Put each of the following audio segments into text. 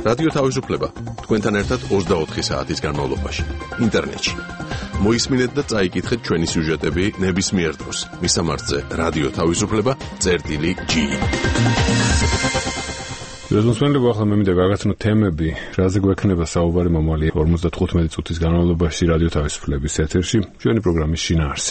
რადიო თავისუფლება თქვენთან ერთად 24 საათის განმავლობაში ინტერნეტში. მოისმინეთ და წაიკითხეთ ჩვენი სიუჟეტები ნებისმიერ დროს. მისამართზე რადიო თავისუფლება.gi. Რეზონსმენლებო, ახლა მე მინდა გაგაცნოთ თემები, რაზე გვექნება საუბარი მომავალი 55 წუთის განმავლობაში რადიო თავისუფლების ეთერში, ჩვენი პროგრამის შინაარსი.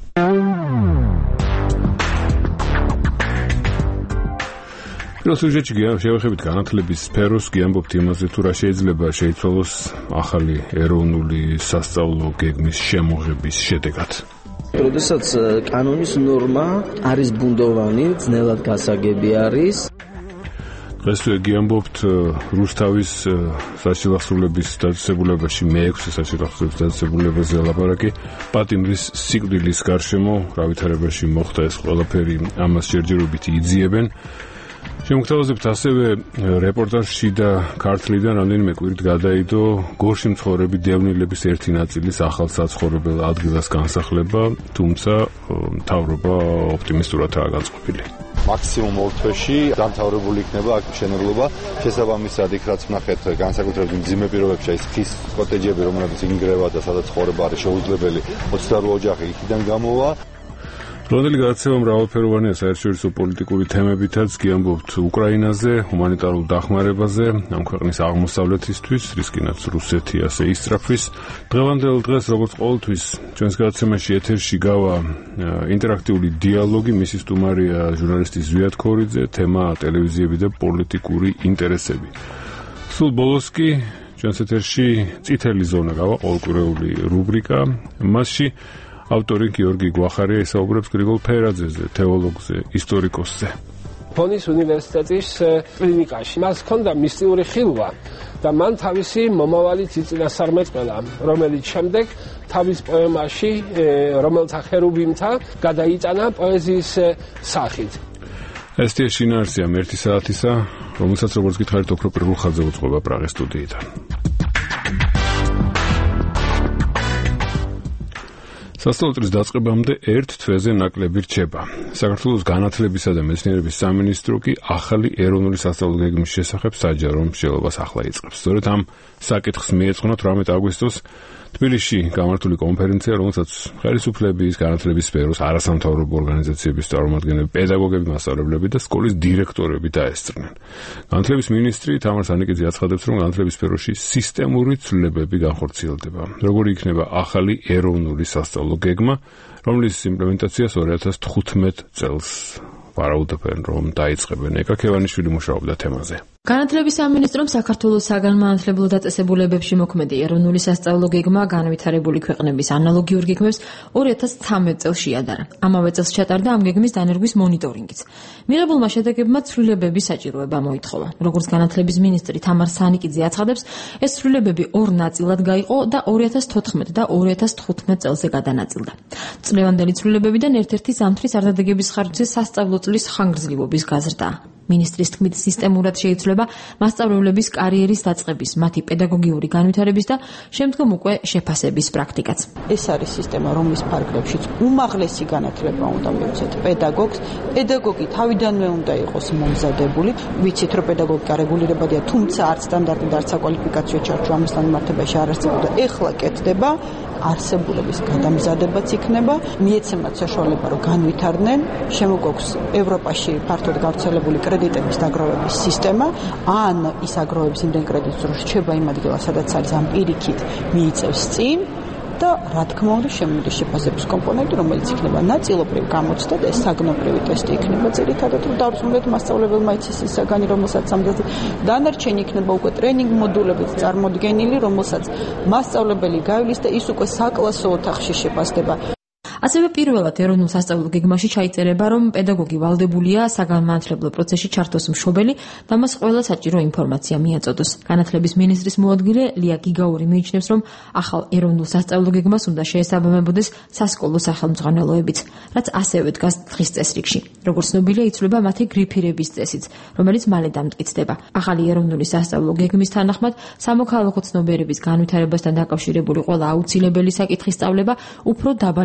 პირველ სიუჟეტში შევეხებით განათლების სფეროს, გიამბობთ იმაზე, თუ რა შეიძლება შეიცვალოს ახალი ეროვნული სასწავლო გეგმის შემოღების შედეგად. როდესაც კანონის ნორმა არის ბუნდოვანი, ძნელად გასაგები არის. დღეს გიამბობთ რუსთავის საშილახსოვრების დაწესებულებაში მე-6 საშილახსოვრების დაწესებულებაზე ლაპარაკი, პატიმრის სიკვდილის გარშემო რა ვითარებაში მოხდა ეს ყველაფერი, ამას ჯერჯერობით იძიებენ. შემოგთავაზებთ ასევე რეპორტაჟში და ქართლიდან რამდენიმე კვირით გადაიდო გორში მცხოვრები დევნილების ერთი ნაწილის ახალ საცხოვრებელ ადგილას განსახლება, თუმცა მთავრობა ოპტიმისტურადაა განწყობილი. მაქსიმუმ ორ თვეში დამთავრებული იქნება აქ მშენებლობა. შესაბამისად, იქ რაც ვნახეთ, განსაკუთრებით მძიმე პირობებში ის ხის კოტეჯები, რომლებიც ინგრევა და სადაც ცხოვრება არის შეუძლებელი, 28 ოჯახი იქიდან გამოვა. დღევანდელი გადაცემა მრავალფეროვანია საერთაშორისო პოლიტიკური თემებითაც, გიამბობთ უკრაინაზე, ჰუმანიტარულ დახმარებაზე, ამ ქვეყნის აღმოსავლეთისთვის, რისკინაც რუსეთი ასე ისწრაფვის. დღევანდელ დღეს, როგორც ყოველთვის, ჩვენს გადაცემაში ეთერში გავა ინტერაქტიული დიალოგი, მისი სტუმარია ჟურნალისტი ზვიად ქორიძე, თემა ტელევიზიები და პოლიტიკური ინტერესები. სულ ბოლოს კი ჩვენს ეთერში წითელი ზონა გავა, ყოველკვირეული რუბრიკა, მასში ავტორი გიორგი გვახარია ისაუბრებს გრიგოლ ფერაძეზე, თეოლოგზე, ისტორიკოსზე. ბონის უნივერსიტეტის კლინიკაში მას ჰქონდა მისტიური ხილვა და მან თავისი მომავალი წინასწარმეტყველა, რომელიც შემდეგ თავის პოემაში, რომელთა ხერუბიმთა გადაიტანა პოეზიის სახით. ესეა შინაარსი ამ 1 საათისა, რომელსაც როგორც გითხარით ოქრო პრილუხაძე უძღვება პრაღის სტუდიიდან. სასწავლო წლის დაწყებამდე ერთ თვეზე ნაკლები რჩება. საქართველოს განათლებისა და მეცნიერების სამინისტრო კი ახალი ეროვნული სასწავლო გეგმის შესახებ საჯარო მსჯელობას ახლა იწყებს. სწორედ ამ საკითხს მიეძღვნა 18 აგვისტოს თბილისში გამართული კონფერენცია, რომელსაც ხელისუფლების, განათლების სფეროს, არასამთავრობო ორგანიზაციების წარმომადგენლები, პედაგოგები, მასწავლებლები და სკოლის დირექტორები დაესწრნენ. განათლების მინისტრი თამარ სანიკიძე აცხადებს, რომ განათლების სფეროში სისტემური ცვლილებები განხორციელდება. როგორი იქნება ახალი ეროვნული სასწავლო გეგმა, რომლის იმპლემენტაციას 2015 წელს ვარაუდობენ, რომ დაიწყებენ. ეკა ქევანიშვილი მუშაობდა თემაზე. განათლების სამინისტრომ საქართველოს საგანმანათლებლო დაწესებულებებში მოქმედი ეროვნული სასწავლო გეგმა განვითარებული ქვეყნების ანალოგიურ გეგმებს 2013 წელს შეადარა. ამავე წელს ჩატარდა ამ გეგმის დანერგვის მონიტორინგიც. მიღებულმა შედეგებმა ცვლილებების საჭიროება მოითხოვა. როგორც განათლების მინისტრი თამარ სანიკიძე აცხადებს, ეს ცვლილებები ორ ნაწილად გაიყო და 2014 და 2015 წელზე გადანაწილდა. წლევანდელი ცვლილებებიდან ერთ-ერთი ზამთრის არდადეგების ხარჯზე სასწავლო წლის ხანგრძლივობის გაზრდა. მინისტრის თქმით, სისტემურად შეიცვლება მასწავლებლების კარიერის დაწყების, მათი პედაგოგიური განვითარების და შემდგომ უკვე შეფასების პრაქტიკაც. ეს არის სისტემა, რომლის ფარგლებშიც უმაღლესი განათლება უნდა მივცეთ პედაგოგს. პედაგოგი თავიდანვე უნდა იყოს მომზადებული. ვიცით, რომ პედაგოგიკა რეგულირებადია, თუმცა არც სტანდარტი და არც საკვალიფიკაციო ჩარჩო ამასთან მიმართებაში არ არსებობდა. ეხლა კეთდება, არსებულების გადამზადებაც იქნება, მიეცემათ საშუალება, რომ განვითარდნენ, შემოგვაქვს ევროპაში ფართოდ გავრცელებული კრედიტების დაგროვების სისტემა, ან ის აგროვებს იმდენ კრედიტს, რომ რჩება იმ ადგილას, სადაც არის, ამ პირიქით მიიწევს წინ და რა თქმა უნდა შემოდის შეფასების კომპონენტი, რომელიც იქნება ნაწილობრივ გამოცდა და ეს საგნობრივი ტესტი იქნება ძირითადად, რომ დავრწმუნოთ მასწავლებელმა იცის ის საგანი, რომელსაც ამდაზე დანარჩენი იქნება უკვე ტრენინგ მოდულებით წარმოდგენილი, რომელსაც მასწავლებელი გავლის და ის უკვე საკლასო ოთახში შეფასდება. ასევე პირველად ეროვნულ სასწავლო გეგმაში ჩაიწერება, რომ პედაგოგი ვალდებულია საგანმანათლებლო პროცესში ჩართოს მშობელი და მას ყველა საჭირო ინფორმაცია მიაწოდოს. განათლების მინისტრის მოადგილე ლია გიგაური მიიჩნევს, რომ ახალ ეროვნულ სასწავლო გეგმას უნდა შეესაბამებოდეს სასკოლო სახელმძღვანელოებიც, რაც ასევე დგას დღის წესრიგში. როგორც ცნობილია, იცვლება მათი გრიფირების წესიც, რომელიც მალე დამტკიცდება. ახალი ეროვნული სასწავლო გეგმის თანახმად სამოქალაქო ცნობიერების განვითარებასთან დაკავშირებული ყველა აუცილებელი საკითხის სწავლება უფრო დაბალი კლასები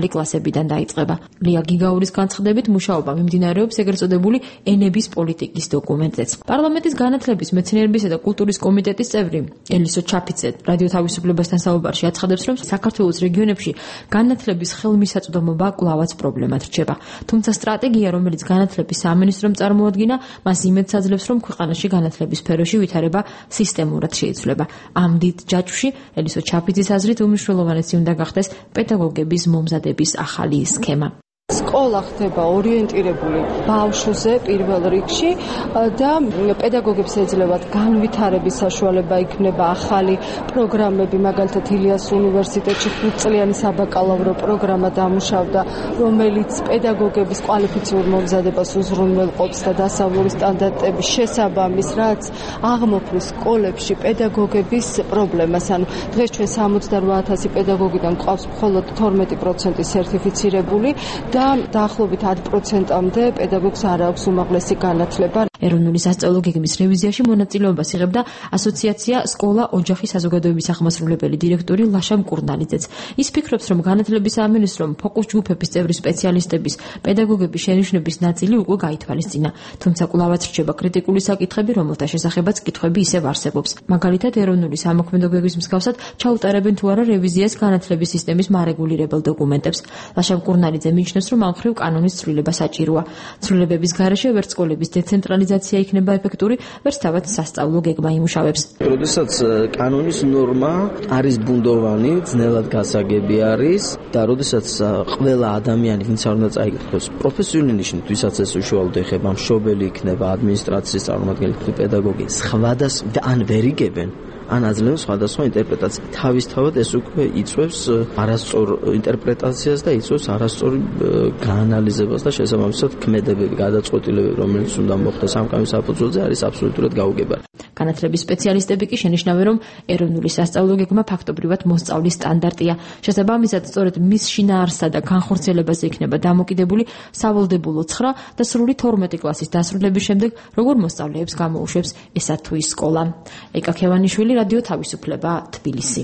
წლებიდან დაიწყება. ლია გიგაურის განცხადებით მუშაობა მიმდინარეობს ეგრეთ წოდებული ენების პოლიტიკის დოკუმენტზეც. პარლამენტის განათლების, მეცნიერებისა და კულტურის კომიტეტის წევრი ელისო ჩაფიცე რადიო თავისუფლებასთან საუბარში აცხადებს, რომ საქართველოს რეგიონებში განათლების ხელმისაწვდომობა კვლავაც პრობლემად რჩება. თუმცა სტრატეგია, რომელიც განათლების სამინისტრომ წარმოადგინა, მას იმედს აძლევს, რომ ქვეყანაში განათლების სფეროში ვითარება სისტემურად შეიძლება. ამ დიდ ჯაჭვში ელისო ჩაფიძის აზრით უმნიშვნელოვანესი უნდა გახდეს პედაგოგების მომზადების ახალი სქემა. სკოლა ხდება ორიენტირებული ბავშვზე პირველ რიგში და პედაგოგებს ეძლევათ განვითარების საშუალება, იქნება ახალი პროგრამები, მაგალითად ილიას უნივერსიტეტში 5 წლიანი საბაკალავრო პროგრამა დამუშავდა, რომელიც პედაგოგების კვალიფიციურ მომზადებას უზრუნველყოფს და დასავლური სტანდარტების შესაბამის, რაც აღმოფხვის სკოლებში პედაგოგების პრობლემას. ანუ დღეს ჩვენ 68,000 პედაგოგიდან გვყავს მხოლოდ 12% სერტიფიცირებული და დაახლოებით 10%-მდე პედაგოგს არ აქვს უმაღლესი განათლება. ეროვნული სასწავლო გეგმის რევიზიაში მონაწილეობას იღებდა ასოციაცია სკოლა ოჯახი საზოგადოების აღმასრულებელი დირექტორი ლაშა მკურნალიძეც. ის ფიქრობს, რომ განათლების სამინისტრომ ფოკუს ჯგუფების წევრი სპეციალისტების, პედაგოგების შენიშვნების ნაწილი უკვე გაითვალისწინა. თუმცა კვლავაც რჩება კრიტიკული საკითხები, რომელთა შესახებაც კითხვები ისევ არსებობს. მაგალითად, ეროვნული სამოქმედო გეგმის მსგავსად ჩაუტარებენ თუ არა რევიზიას განათლების სისტემის მარეგულირებელ დოკუმენტებს. ლაშა მკურნალიძე მიიჩნევს, რომ ამ მხრივ კანონის ცვლილება საჭიროა. ცვლილებების გარეშე ვერც სკოლების დეცენტრალიზაცია იქნება ეფექტური, ვერც თავად სასწავლო გეგმა იმუშავებს. როდესაც კანონის ნორმა არის ბუნდოვანი, ძნელად გასაგები არის და როდესაც ყველა ადამიანი, ვინც არ უნდა წაიკითხოს პროფესიული ნიშნით, ვისაც ეს უშუალოდ ეხება, მშობელი იქნება, ადმინისტრაციის წარმომადგენელი, პედაგოგი, სხვადასხვა ან ვერ იგებენ, ან აძლევენ სხვადასხვა ინტერპრეტაცია. თავისთავად ეს უკვე იწვევს არასწორ ინტერპრეტაციას და იწვევს არასწორ გაანალიზებას და შესაბამისად ქმედებები, გადაწყვეტილებები, რომელიც უნდა მოხდეს ამ კამის საფუძველზე, არის აბსოლუტურად გაუგებარი. განათლების სპეციალისტები კი შენიშნავენ, რომ ეროვნული სასწავლო გეგმა ფაქტობრივად მოსწავლის სტანდარტია. შესაბამისად, სწორედ მის შინაარსსა და განხორციელებაზე იქნება დამოკიდებული სავალდებულო 9 და სრული 12 კლასის დასრულების შემდეგ, როგორ მოსწავლეებს გამოუშვებს ესა თუ ის სკოლა. ეკა ქევანიშვილი, რადიო თავისუფლება, თბილისი.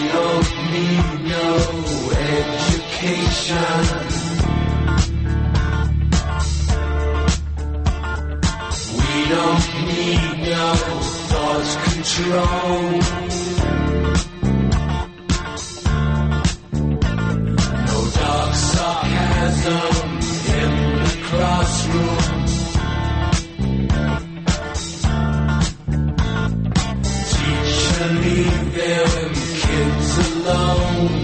Control. No dark sarcasm in the classroom. Teacher, leave them kids alone.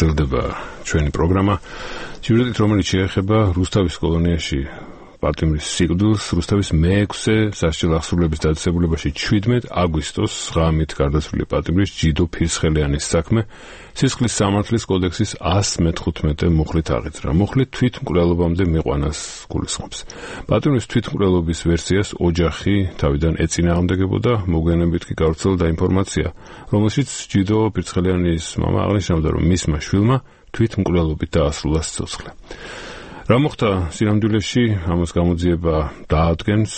გრძელდება ჩვენი პროგრამა. სიუჟეტით, რომელიც შეეხება რუსთავის კოლონიაში პატიმრის სიკვდილს, რუსთავის მე-6-ე სასჯელ აღსრულების დაწესებულებაში 17 აგვისტოს ღამით გარდაცვლილი პატიმრის ჯიდო ფირცხელიანის საქმე სისხლის სამართლის კოდექსის 115 მუხლით აღიძრა. მუხლი თვითმკვლელობამდე მიყვანას გულისხმობს. პატიმრის თვითმკვლელობის ვერსიას ოჯახი თავიდან ეწინააღმდეგებოდა, მოგვიანებით კი გავრცელდა ინფორმაცია, რომელშიც ჯიდო ფირცხელიანის მამა აღნიშნავდა, რომ მისმა შვილმა თვითმკვლელობით დაასრულა სიცოცხლე. რა მოხდა სინამდვილეში, ამას გამოძიება დაადგენს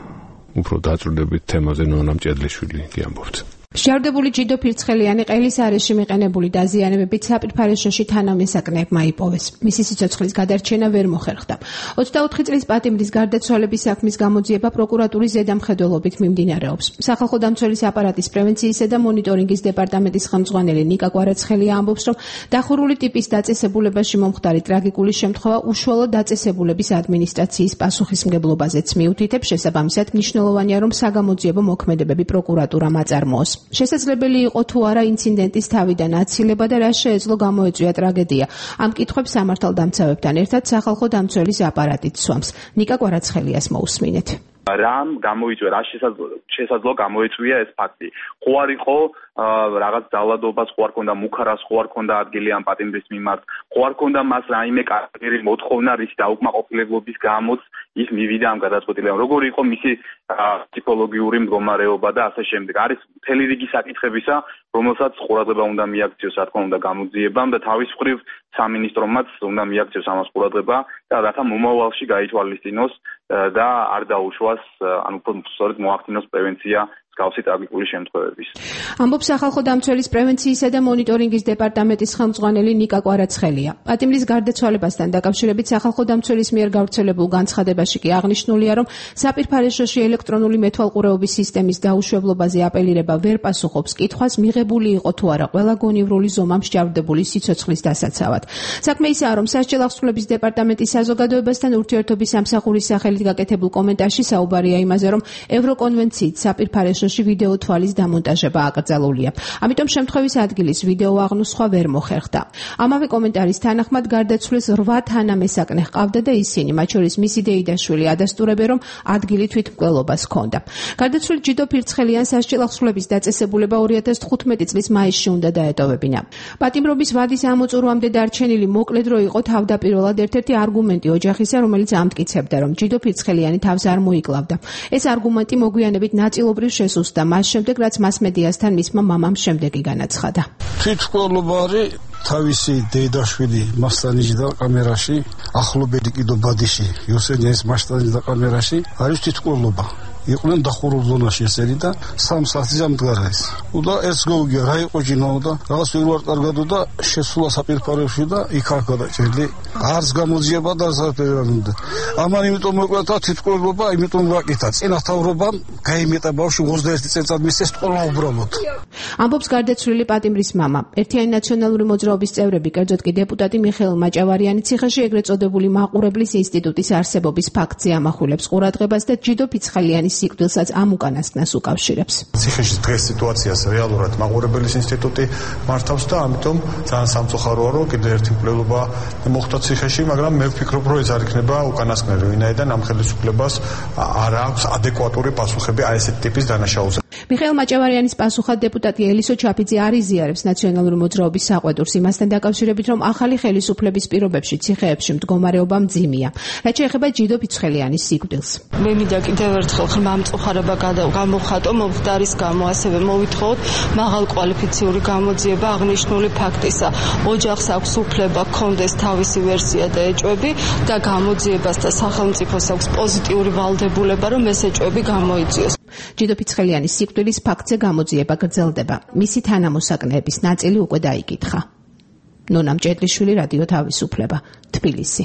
უფრო დაწვრილებით თემაზე ნონა მჭედლიშვილი გიამბობთ. შეარდებული ჯიდო ფირცხელიანი ყელის არეში მიყენებული დაზიანებებით საპირფარეშოში თანამესაკნეებმა იპოვეს. მისი სიცოცხლის გადარჩენა ვერ მოხერხდა. 24 წლის პატიმრის გარდაცვალების საქმის გამოძიება პროკურატურის ზედამხედველობით მიმდინარეობს. სახალხო დამცველის აპარატის პრევენციისა და მონიტორინგის დეპარტამენტის ხელმძღვანელი ნიკა კვარაცხელია ამბობს, რომ დახურული ტიპის დაწესებულებაში მომხდარი ტრაგიკული შემთხვევა უშუალოდ დაწესებულების ადმინისტრაციის პასუხისმგებლობაზეც მიუთითებს. შესაბამისად, მნიშვნელოვანია, რომ საგამოძიებო მოქმედებები პროკურატურამ აწარმოოს. შესაძლებელი იყო თუ არა ინციდენტის თავიდან აცილება და რა შეეძლო გამოეწვია ტრაგედია. ამ კითხვებს სამართალდამცავებთან ერთად სახალხო დამცველის აპარატიც სვამს. ნიკა კვარაცხელიას მოусმინეთ. რამ გამოიწვია, რა შესაძლო გამოიწვია ეს ფაქტი. ხო არ იყო რაღაც ძალადობას, ხო არ ქონდა მუქარას, ხო არ ქონდა ადგილი ამ პატიმრის მიმართ, ხო არ ქონდა მას რაიმე კარგერი მოთხოვნა რის დაუკმაყოფილებლობის გამოც ის მივიდა ამ გადაწყვეტილებამ. როგორი იყო მისი ფსიქოლოგიური მდგომარეობა და ასე შემდეგ. არის მთელი რიგი საკითხებისა, რომელსაც ყურადღება უნდა მიაქციოს, რა თქმა უნდა, გამოძიებამ და თავის მხრივ სამინისტრომაც უნდა მიაქციოს ამას ყურადღება და რათა მომავალში გაითვალისწინოს და არ დაუშვას, ანუ სწორედ მოახდინოს პრევენცია გავსი ტრაგიკული შემთხვევების. ამბობს სახალხო დამცველის პრევენციისა და მონიტორინგის დეპარტამენტის ხელმძღვანელი ნიკა კვარაცხელია. პატიმრის გარდაცვალებასთან დაკავშირებით სახალხო დამცველის მიერ გავრცელებულ განცხადებაში კი აღნიშნულია, რომ საპირფარეშოში ელექტრონული მეთვალყურეობის სისტემის დაუშვებლობაზე აპელირება ვერ პასუხობს კითხვას, მიღებული იყო თუ არა ყველა გონივრული ზომა მსჯავრდებული სიცოცხლის დასაცავად. საქმე ისაა, რომ სასჯელ აღსრულების დეპარტამენტის საზოგადოებასთან ურთიერთობის სამსახურის სახელით გაკეთებულ კომენტარში საუბარია იმაზე, რომ ევროკონვენციით საპირფარეშოში ვიდეო თვალის დამონტაჟება აკრძალულია. ამიტომ შემთხვევის ადგილის ვიდეო აღნუსხვა ვერ მოხერხდა. ამავე კომენტარის თანახმად გარდაცვლილს 8 თანამესაკნე ჰყავდა და ისინი, მათ შორის მისი დეიდაშვილი, ადასტურებენ, რომ ადგილი თვითმკვლელობას ჰქონდა. გარდაცვლილ ჯიდო ფირცხელიანს სასჯელ აღსრულების დაწესებულება 2015 წლის მაისში უნდა დაეტოვებინა. პატიმრობის ვადის ამოწურვამდე დარჩენილი მოკლე დრო იყო თავდაპირველად ერთ-ერთი არგუმენტი ოჯახისა, რომელიც ამტკიცებდა, რომ ჯიდო ფირცხელიანი თავს არ მოიკლავდა. ეს არგუმენტი მოგვიანებით ნაწილობრივ შესუსტდა მას შემდეგ, რაც მასმედიასთან მისმა მამამ შემდეგი განაცხადა. თვითმკვლელობა არის თავისი დეიდაშვილი მასტანიჯდა კამერაში, ახლობელი კიდო ბადიში იოსენიანის მასტანიჯდა კამერაში არის თვითმკვლელობა. იყვნენ დახურულ ზონაში ესენი და 3 საათი ამდგარა ეს. და ეს გოგია რა იყო ჯინაო და რაღაც ვერ ვარ კარგად და შესულა საპირფარეში და იქ არ გადაჭრილი. არც გამოძიება და საფერანდა. ამან იმიტომ მოკლდა თვითმკვლელობა, იმიტომ ვაკეთა წინასწავლობამ გაიმეტა ბავშვი 21 წელიწად მისცეს ყოლა უბრალოდ. ამბობს გარდაცვლილი პატიმრის მამა. ერთიანი ნაციონალური მოძრაობის წევრები, კერძოდ კი დეპუტატი მიხეილ მაჭავარიანი ციხეში ეგრეთ წოდებული მაყურებლის ინსტიტუტის არსებობის ფაქტზე ამახვილებს ყურადღებას და ჯიდო ფირცხელიანის სიკვდილსაც ამ უკანასკნელს უკავშირებს. ციხეში დღეს სიტუაციას რეალურად მაყურებლის ინსტიტუტი მართავს და ამიტომ ძალიან სამწუხაროა, რომ კიდევ ერთი მკვლელობა მოხდა ციხეში, მაგრამ მე ვფიქრობ, რომ ეს არ იქნება უკანასკნელი, ვინაიდან ამ ხელისუფლებას არ აქვს ადეკვატური პასუხები აი ესეთ ტიპის დანაშაულზე. მიხეილ მაჭავარიანის პასუხად დეპუტატი ელისო ჩაფიძე არ იზიარებს ნაციონალური მოძრაობის საყვედურს იმასთან დაკავშირებით, რომ ახალი ხელისუფლების პირობებში ციხეებში მდგომარეობა მძიმეა. რაც შეეხება ჯიდო ფირცხელიანის სიკვდილს. მე მინდა კიდევ ერთხელ ხმამწუხარება გამოვხატო მომხდარის გამო, ასევე მოვითხოვოთ მაღალკვალიფიციური გამოძიება აღნიშნული ფაქტისა. ოჯახს აქვს უფლება ჰქონდეს თავისი ვერსია და ეჭვები და გამოძიებას და სახელმწიფოს აქვს პოზიტიური ვალდებულება, რომ ეს ეჭვები გამოიწვიოს. ჯიდო ფირცხელიანის სიკვდილის ფაქტზე გამოძიება გრძელდება. მისი თანამოსაკნეების ნაწილი უკვე დაიკითხა. ნონა მჭედლიშვილი, რადიო თავისუფლება, თბილისი.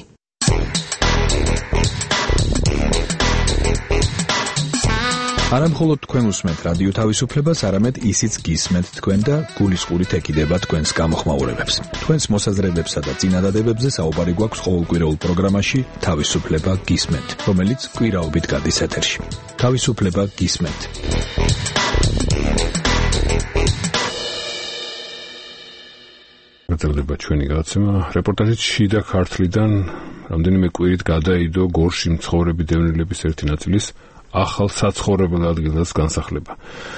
არა მხოლოდ თქვენ უსმენთ რადიო თავისუფლებას, არამედ ისიც გისმენთ თქვენ და გულისყურით ეკიდება თქვენს გამოხმაურებებს. თქვენს მოსაზრებებსა და წინადადებებზე საუბარი გვაქვს ყოველკვირეულ პროგრამაში თავისუფლება გისმენთ, რომელიც კვირაობით გადის ეთერში. თავისუფლება გისმენთ. გრძელდება ჩვენი გადაცემა. რეპორტაჟით შიდა ქართლიდან რამდენიმე კვირით გადაიდო გორში მცხოვრები დევნილების ერთი ნაწილის ახალ საცხოვრებელ ადგილას განსახლება.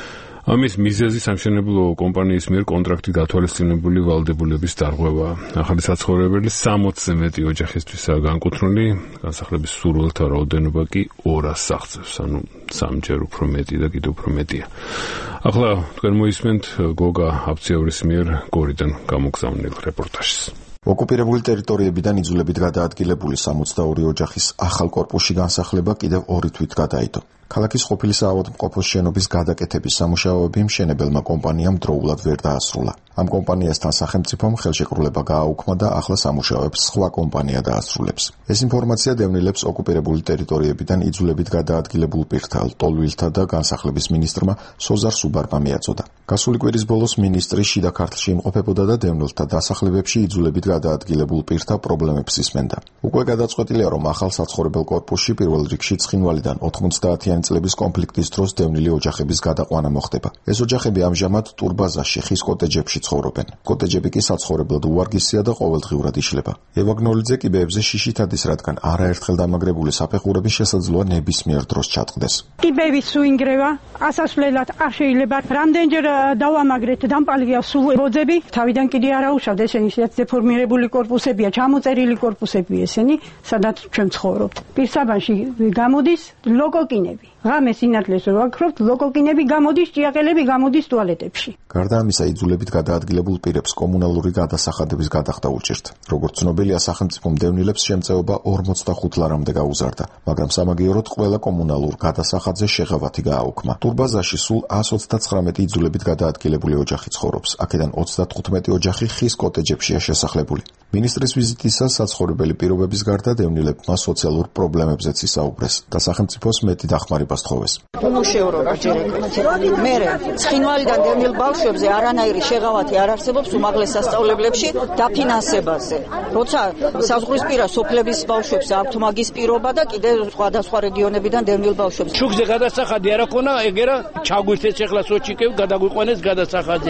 ამის მიზეზი სამშენებლო კომპანიის მიერ კონტრაქტით გათვალისწინებული ვალდებულების დარღვევა. ახალი საცხოვრებელი 60-ზე მეტი ოჯახისთვისაა განკუთვნილი, განსახლების სურვილთა რაოდენობა კი 200-ს აღწევს, ანუ 3-ჯერ უფრო მეტი და კიდევ უფრო მეტია. ახლა თქვენ მოისმენთ გოგა აფციევრის მიერ გორიდან გამოგზავნილ რეპორტაჟს. ოკუპირებული ტერიტორიებიდან იძულებით გადაადგილებული 62 ოჯახის ახალ კორპუსში განსახლება კიდევ 2 თვით გადაიდო. ქალაქის ყოფილი საავადმყოფოს შენობის გადაკეთების სამუშაოები მშენებელმა კომპანიამ დროულად ვერ დაასრულა. ამ კომპანიასთან სახელმწიფომ ხელშეკრულება გააუქმა და ახლა სამუშაოებს სხვა კომპანია დაასრულებს. ეს ინფორმაცია დევნილებს ოკუპირებული ტერიტორიებიდან იძულებით გადაადგილებულ პირთა, ლტოლვილთა და განსახლების მინისტრმა სოზარ სუბარმა მიაწოდა. გასული კვირის ბოლოს მინისტრი შიდა ქართლში იმყოფებოდა და დევნილთა დასახლებებში იძულებით გადაადგილებულ პირთა პრობლემებს ისმენდა. უკვე გადაწყვეტილია, რომ ახალ საცხოვრებელ კორპუსში პირველ რიგში ცხინვალიდან 90-იანი წლების კონფლიქტის დროს დევნილი ოჯახების გადაყვანა მოხდება. ეს ოჯახები ამჟამად ტურბაზაში ხის კოტეჯებში ცხოვრობენ. კოტეჯები კი საცხოვრებლად უვარგისია და ყოველდღიურად იშლება. ევაგნოლიძე კიბეებზე შიშით ადის, რადგან არაერთხელ დამაგრებული საფეხურები შესაძლოა ნებისმიერ დროს ჩატყდეს. კიბეები სუინგრევა, ასასვლელად არ შეიძლება. რამდენჯერ დავამაგრეთ, დამპალია სულ ბოძები. თავიდან კიდე არ აუშავთ, ესენი დეფორმირებული კორპუსებია, ჩამოწერილი კორპუსები ესენი, სადაც ჩვენ ცხოვრობთ. პირსაბანში გამოდის ლოკოკინები. ღამე სინათლეს რო ვაქრობთ, ლოკოკინები გამოდის, ჭიაყელები გამოდის ტუალეტებში. გარდა ამისა, იძულებით გადაადგილებულ პირებს კომუნალური გადასახადების გადახდა უჭირთ. როგორც ცნობილია, სახელმწიფომ დევნილებს შემწეობა 45 ლარამდე გაუზარდა, მაგრამ სამაგიეროდ ყველა კომუნალურ გადასახადზე შეღავათი გააუქმა. ტურბაზაში სულ 129 იძულებით გადაადგილებული ოჯახი ცხოვრობს. აქედან 35 ოჯახი ხის კოტეჯებშია შესახლებული. მინისტრის ვიზიტისას საცხოვრებელი პირობების გარდა დევნილებმა სოციალურ პრობლემებზეც ისაუბრეს და სახელმწიფოს მეტი დახმარება სთხოვეს. უმუშევრობა ჯერ ეგრეთ. მერე ცხინვალიდან დევნილ ბავშვებზე არანაირი შეღავათი არ არსებობს უმაღლეს სასწავლებლებში დაფინანსებაზე. როცა საზღვრისპირა სოფლების ბავშვებს აქვთ მაგის პირობა და კიდე სხვადასხვა რეგიონებიდან დევნილ ბავშვებს. შუქზე გადასახადი არ აქვს, ეგერა ჩაგვირთეს ახლა სოჩიკები გადაგვიყვანეს გადასახადზე.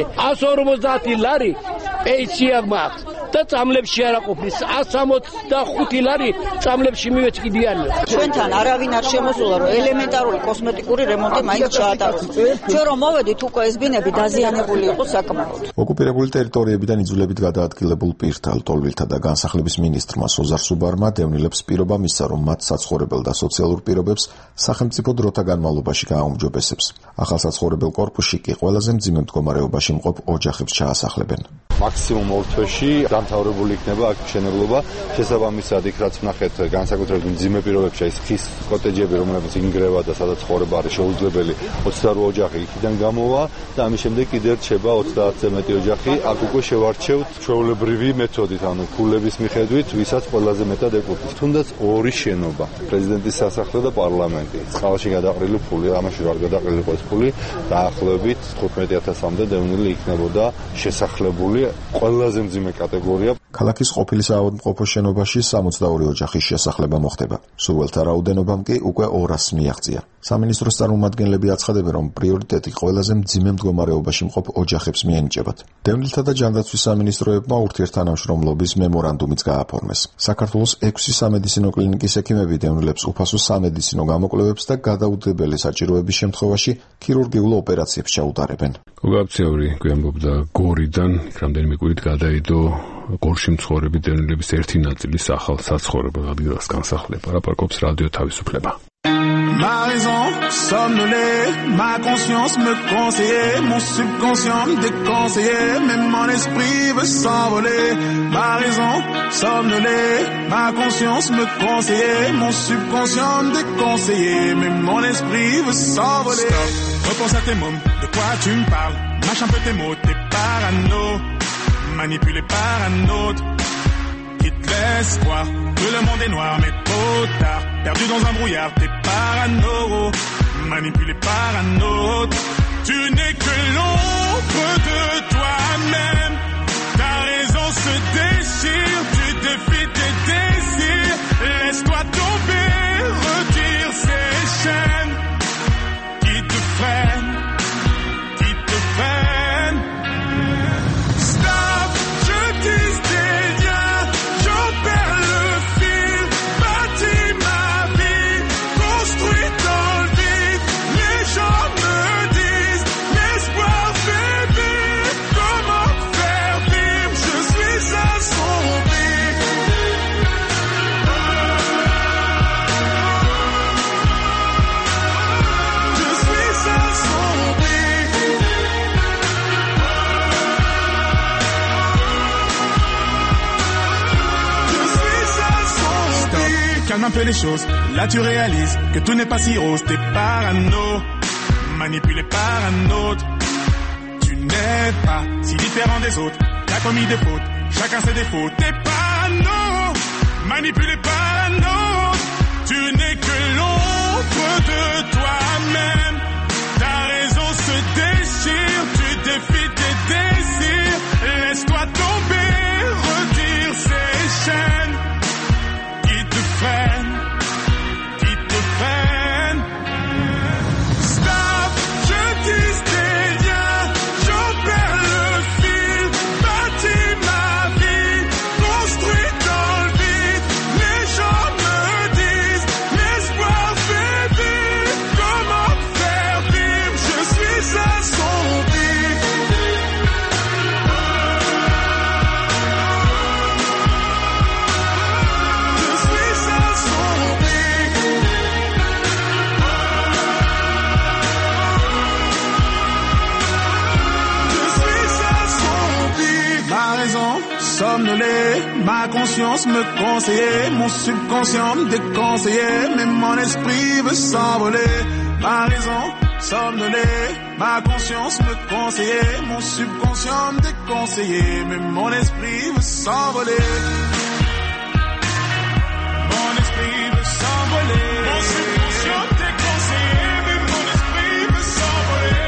150 ლარი პენსია მაქვს და წამლებში არ აყოფნის. 165 ლარი წამლებში მივეჭიდიანო. ჩვენთან არავინ არ შემოსულა, რომ ელემენტარული კოსმეტიკური რემონტი მაინც ჩაატაროს. ჩვენ რომ მოვედით, უკვე ეს ბინები დაზიანებული იყო საკმაოდ. ოკუპირებული ტერიტორიებიდან იძულებით გადაადგილებულ პირთა, ლტოლვილთა და განსახლების მინისტრმა სოზარ სუბარმა დევნილებს პირობა მისცა, რომ მათ საცხოვრებელ და სოციალურ პირობებს სახელმწიფო დროთა განმავლობაში გააუმჯობესებს. ახალ საცხოვრებელ კორპუსში კი ყველაზე მძიმე მდგომარეობაში მყოფ ოჯახებს ჩაასახლებენ. მაქსიმუმ 2 თვეში დამთავრებული იქნება აქ მშენებლობა. შესაბამისად, იქ რაც ვნახეთ, განსაკუთრებით მძიმე პირობებში ის ხის კოტეჯები, რომლებიც ინგრევა და სადაც ცხოვრება არის შეუძლებელი, 22 ოჯახი იქიდან გამოვა და ამის შემდეგ კიდევ რჩება 30-ზე მეტი ოჯახი. აქ უკვე შევარჩევთ ჩვეულებრივი მეთოდით, ანუ ფულების მიხედვით, ვისაც ყველაზე მეტად ეკუთვნის. თუნდაც 2 შენობა, პრეზიდენტის სასახლე და პარლამენტი. წყალში გადაყრილი ფული, ამაში არ გადაყრილიყო ეს ფული, დაახლოებით 15,000-მდე დევნილი იქნებოდა შესახლებული. ყველაზე მძიმე კატეგორია. ქალაქის ყოფილი საავადმყოფოს შენობაში 62 ოჯახის შესახლება მოხდება. სურვილთა რაოდენობამ კი უკვე 200-ს მიაღწია. სამინისტროს წარმომადგენლები აცხადებენ, რომ პრიორიტეტი ყველაზე მძიმე მდგომარეობაში მყოფ ოჯახებს მიენიჭებათ. დევნილთა და ჯანდაცვის სამინისტროებმა ურთიერთთანამშრომლობის მემორანდუმიც გააფორმეს. საქართველოს 6 სამედიცინო კლინიკის ექიმები დევნილებს უფასო სამედიცინო გამოკვლევებს და გადაუდებელი საჭიროების შემთხვევაში ქირურგიულ ოპერაციებს ჩაუტარებენ. გოგაფცევრი გვიამბობდა გორიდან, რამდენიმე კვირით გადაიდო გორში მცხოვრები დევნილების ერთი ნაწილის ახალ საცხოვრებელ ადგილას განსახლება. რაპარაკობს რადიო თავისუფლება. Ma raison somnolée, ma conscience me conseillait, mon subconscient me déconseillait, même mon esprit veut s'envoler. Ma raison somnolée, ma conscience me conseillait, mon subconscient me déconseillait, même mon esprit veut s'envoler. Stop, repense à tes mômes, de quoi tu me parles? Mâche un peu tes mots, t'es parano, manipulé par un autre. Qui te laisse croire que le monde est noir, mais trop tard. Perdu dans un brouillard, t'es parano, manipulé par un autre. Tu n'es que l'ombre de toi-même. Ta raison se déchire, tu défies tes désirs. Laisse-toi tomber, retire ces chaînes qui te freinent, qui te freinent. Stop, je dis. calme un peu les choses. Là tu réalises que tout n'est pas si rose. T'es parano, manipulé par un autre. Tu n'es pas si différent des autres. T'as commis des fautes, chacun ses défauts. T'es parano, manipulé par un autre. Tu n'es que l'ombre de toi-même. Ta raison se déchire, tu défies tes désirs. Laisse-toi tomber, retire ces chaînes qui te freinent, qui te freinent. Stop, je dis tes liens, j'en perds le fil. Bâtis ma vie, construit dans le vide. Les gens me disent, l'espoir fait vivre. Comment faire vivre, je suis assombri. Somnolé, ma conscience me conseillait, mon subconscient me déconseillait, mais mon esprit veut s'envoler. Ma raison, somnolé, ma conscience me conseillait, mon subconscient me déconseillait, mais mon esprit veut s'envoler. Mon esprit veut s'envoler. Mon subconscient déconseillait, mais mon esprit veut s'envoler.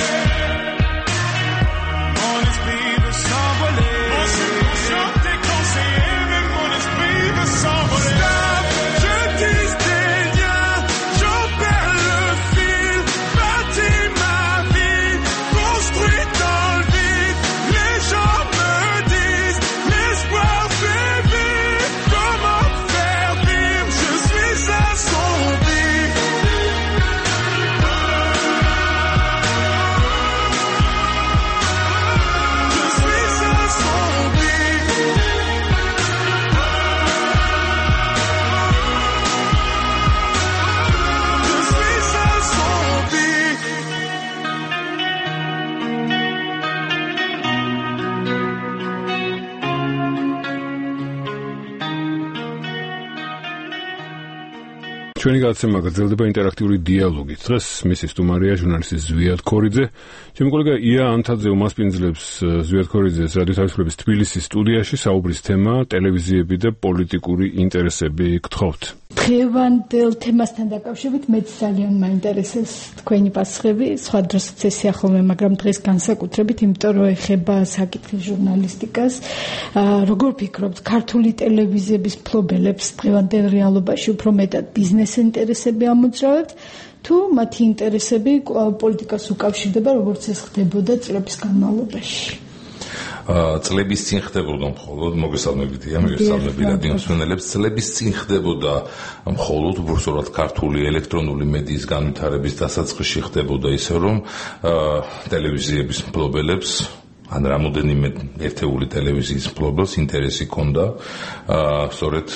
Mon esprit veut s'envoler. Mon subconscient déconseillé, mais mon esprit veut s'envoler. Stop, je dis tes liens, j'en perds le fil. Bâtis ma vie, construit dans le vide. Les gens me disent, l'espoir fait vivre. Comment faire vivre, je suis assombri. ჩვენი გადაცემა გრძელდება ინტერაქტიული დიალოგით. დღეს მისი სტუმარია ჟურნალისტი ზვიად ქორიძე. ჩემი კოლეგა ია ანთაძე უმასპინძლებს ზვიად ქორიძეს რადიო თავისუფლების თბილისის სტუდიაში. საუბრის თემა ტელევიზიები და პოლიტიკური ინტერესები. გთხოვთ. დღევანდელ თემასთან დაკავშირებით მეც ძალიან მაინტერესებს თქვენი პასუხები. სხვა დროსაც ესეა ხოლმე, მაგრამ დღეს განსაკუთრებით, იმიტომ რომ ეხება საკითხი ჟურნალისტიკას. როგორ ფიქრობთ, ქართული ტელევიზიების მფლობელებს დღევანდელ რეალობაში უფრო მეტად ბიზნეს ინტერესები ამოძრავებთ, თუ მათი ინტერესები პოლიტიკას უკავშირდება, როგორც ეს ხდებოდა წლების განმავლობაში? წლების წინ ხდებოდა მხოლოდ მოგესალმებიდია, მოგესალმები რადიო მსმენელებს. წლების წინ ხდებოდა მხოლოდ უბრალოდ ქართული ელექტრონული მედიის განვითარების დასაწყისში ხდებოდა ისე, რომ ტელევიზიების მფლობელებს ან რამოდენიმე ერთეული ტელევიზიის მფლობელს ინტერესი ჰქონდა სწორედ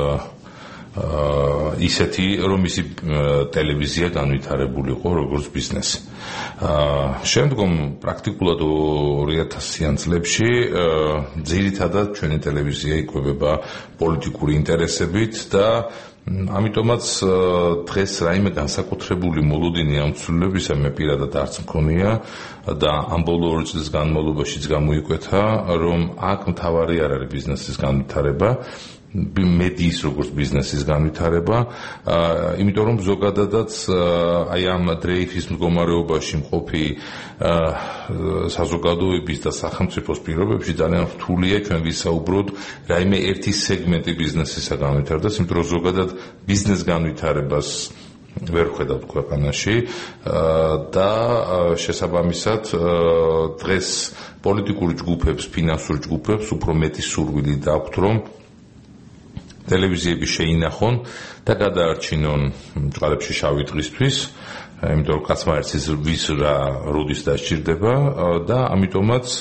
ისეთი, რომ ისი ტელევიზია განვითარებულიყო როგორც ბიზნესი. შემდგომ პრაქტიკულად 2000-იან წლებში ძირითადად ჩვენი ტელევიზია იკვებება პოლიტიკური ინტერესებით და ამიტომაც დღეს რაიმე განსაკუთრებული მოლოდინი ამ ცვლილებისა მე პირადად არც მქონია და ამ ბოლო 2 წლის განმავლობაშიც გამოიკვეთა, რომ აქ მთავარი არ არის ბიზნესის განვითარება, მედიის როგორც ბიზნესის განვითარება, იმიტომ რომ ზოგადადაც აი ამ დრეიფის მდგომარეობაში მყოფი საზოგადოების და სახელმწიფოს პირობებში ძალიან რთულია ჩვენ ვისაუბროთ რაიმე ერთი სეგმენტი ბიზნესისა განვითარებას, იმიტომ რომ ზოგადად ბიზნეს განვითარებას ვერ ხედავთ ქვეყანაში და შესაბამისად დღეს პოლიტიკური ჯგუფებს, ფინანსური ჯგუფებს უფრო მეტი სურვილი დააქვთ, რომ ტელევიზიები შეინახონ და გადაარჩინონ წყალებში შავი დღისთვის, იმიტომ რომ კაცმა ერთის ვის რა როდის დასჭირდება და ამიტომაც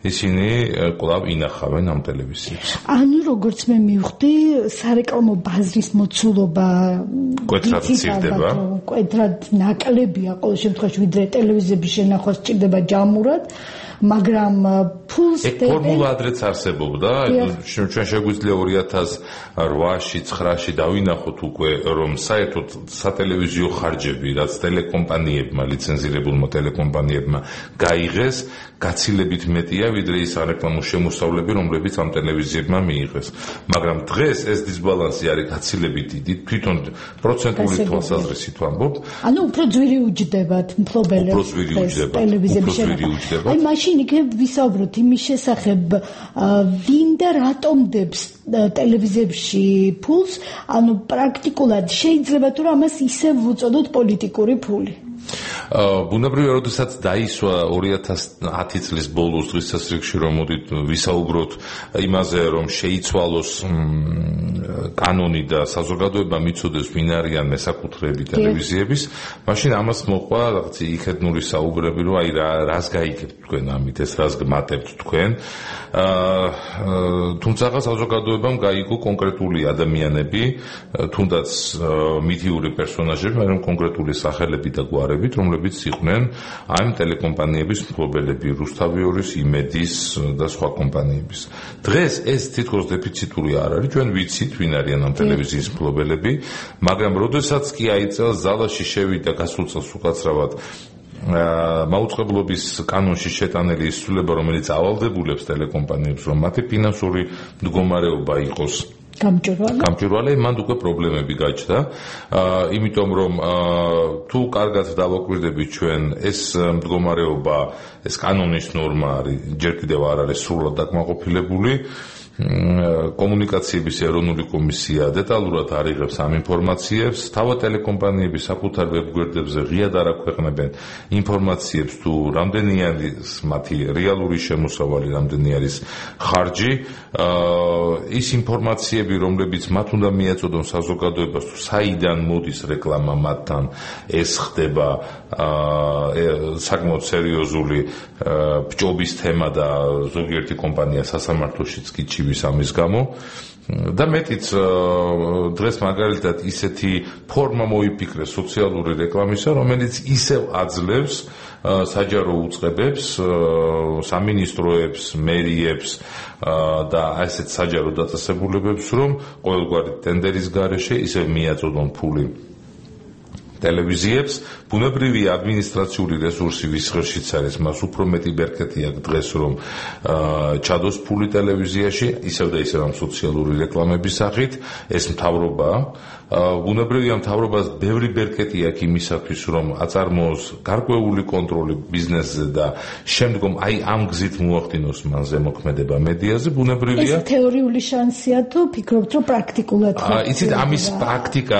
ისინი კვლავ ინახავენ ამ ტელევიზიებს. ანუ როგორც მე მივხვდი, სარეკლამო ბაზრის მოცულობა კვეთრად მცირდება. კვეთრად ნაკლებია ყოველ შემთხვევაში, ვიდრე ტელევიზიების შენახვა სჭირდება ჯამურად. მაგრამ ფულს ეგ ფორმულა ადრეც არსებობდა, ჩვენ შეგვიძლია 2008-ში, 2009-ში დავინახოთ უკვე, რომ საერთოდ სატელევიზიო ხარჯები, რაც ტელეკომპანიებმა, ლიცენზირებულმა ტელეკომპანიებმა გაიღეს, გაცილებით მეტია, ვიდრე ის სარეკლამო შემოსავლები, რომლებიც ამ ტელევიზიებმა მიიღეს. მაგრამ დღეს ეს დისბალანსი არის გაცილებით დიდი, თვითონ პროცენტული თვალსაზრისით ვამბობ. ანუ უფრო ძვირი უჯდებათ მფლობელებს ტელევიზიების შენახვა. აი მაშინ იქნებ ვისაუბროთ იმის შესახებ, ვინ და რატომ დებს ტელევიზიებში ფულს, ანუ პრაქტიკულად შეიძლება თუ ამას ისევ ვუწოდოთ პოლიტიკური ფული. ბუნებრივია, როდესაც დაისვა 2010 წლის ბოლოს დღესასრიგში, რომ მოდით ვისაუბროთ იმაზე, რომ შეიცვალოს კანონი და საზოგადოება მიცოდეს ვინ არიან მესაკუთრეები ტელევიზიების, მაშინ ამას მოყვა რაღაც იხედნური საუბრები, რომ აი რას გაიგებთ თქვენ ამით, ეს რას გმატებთ თქვენ. თუმცა საზოგადოებამ გაიგო კონკრეტული ადამიანები, თუნდაც მითიური პერსონაჟები, მაგრამ კონკრეტული სახელები და გვარებით, რომლებიც იყვნენ ამ ტელეკომპანიების მფლობელები, რუსთავიორის, იმედის და სხვა კომპანიების. დღეს ეს თითქოს დეფიციტური არ არის, ჩვენ ვიცით ვინ არიან ამ ტელევიზიის მფლობელები, მაგრამ როდესაც კი აიწევს ზალაში შევიდა გასულ წელს უკაცრავად მაუწყებლობის კანონში შეტანილი ის ცვლილება, რომელიც ავალდებულებს ტელეკომპანიებს, რომ მათი ფინანსური მდგომარეობა იყოს გამჭვირვალე, მანდ უკვე პრობლემები გაჩნდა, იმიტომ რომ თუ კარგად დავაკვირდებით ჩვენ, ეს მდგომარეობა, ეს კანონის ნორმა არის, ჯერ კიდევ არ არის სრულად დაკმაყოფილებული. კომუნიკაციების ეროვნული კომისია დეტალურად არ იღებს ამ ინფორმაციებს, თავად ტელეკომპანიები საკუთარ ვებგვერდებზე ღიად არ აქვეყნებენ ინფორმაციებს თუ რამდენი არის მათი რეალური შემოსავალი, რამდენი არის ხარჯი, ის ინფორმაციები, რომლებიც მათ უნდა მიეწოდონ საზოგადოებას, თუ საიდან მოდის რეკლამა მათთან, ეს ხდება საკმაოდ სერიოზული ბჭობის თემა და ზოგიერთი კომპანია სასამართლოშიც კი ჩივის ამის გამო. და მეტიც დღეს მაგალითად ისეთი ფორმა მოიფიქრეს სოციალური რეკლამისა, რომელიც ისევ აძლევს საჯარო უწყებებს, სამინისტროებს, მერიებს და ასეთ საჯარო დაწესებულებებს, რომ ყოველგვარი ტენდერის გარეშე ისევ მიაწოდონ ფული ტელევიზიებს. ბუნებრივი ადმინისტრაციული რესურსი ვის ხელშიც არის, მას უფრო მეტი ბერკეტი აქვს დღეს, რომ ჩადოს ფული ტელევიზიაში, ისევ და ისევ ამ სოციალური რეკლამების სახით. ეს მთავრობაა. ბუნებრივია, მთავრობას ბევრი ბერკეტი აქვს იმისათვის, რომ აწარმოოს გარკვეული კონტროლი ბიზნესზე და შემდგომ აი ამ გზით მოახდინოს მან ზემოქმედება მედიაზე. ბუნებრივია. ეს თეორიული შანსია თუ ფიქრობთ, რომ პრაქტიკულად იცით, ამის პრაქტიკა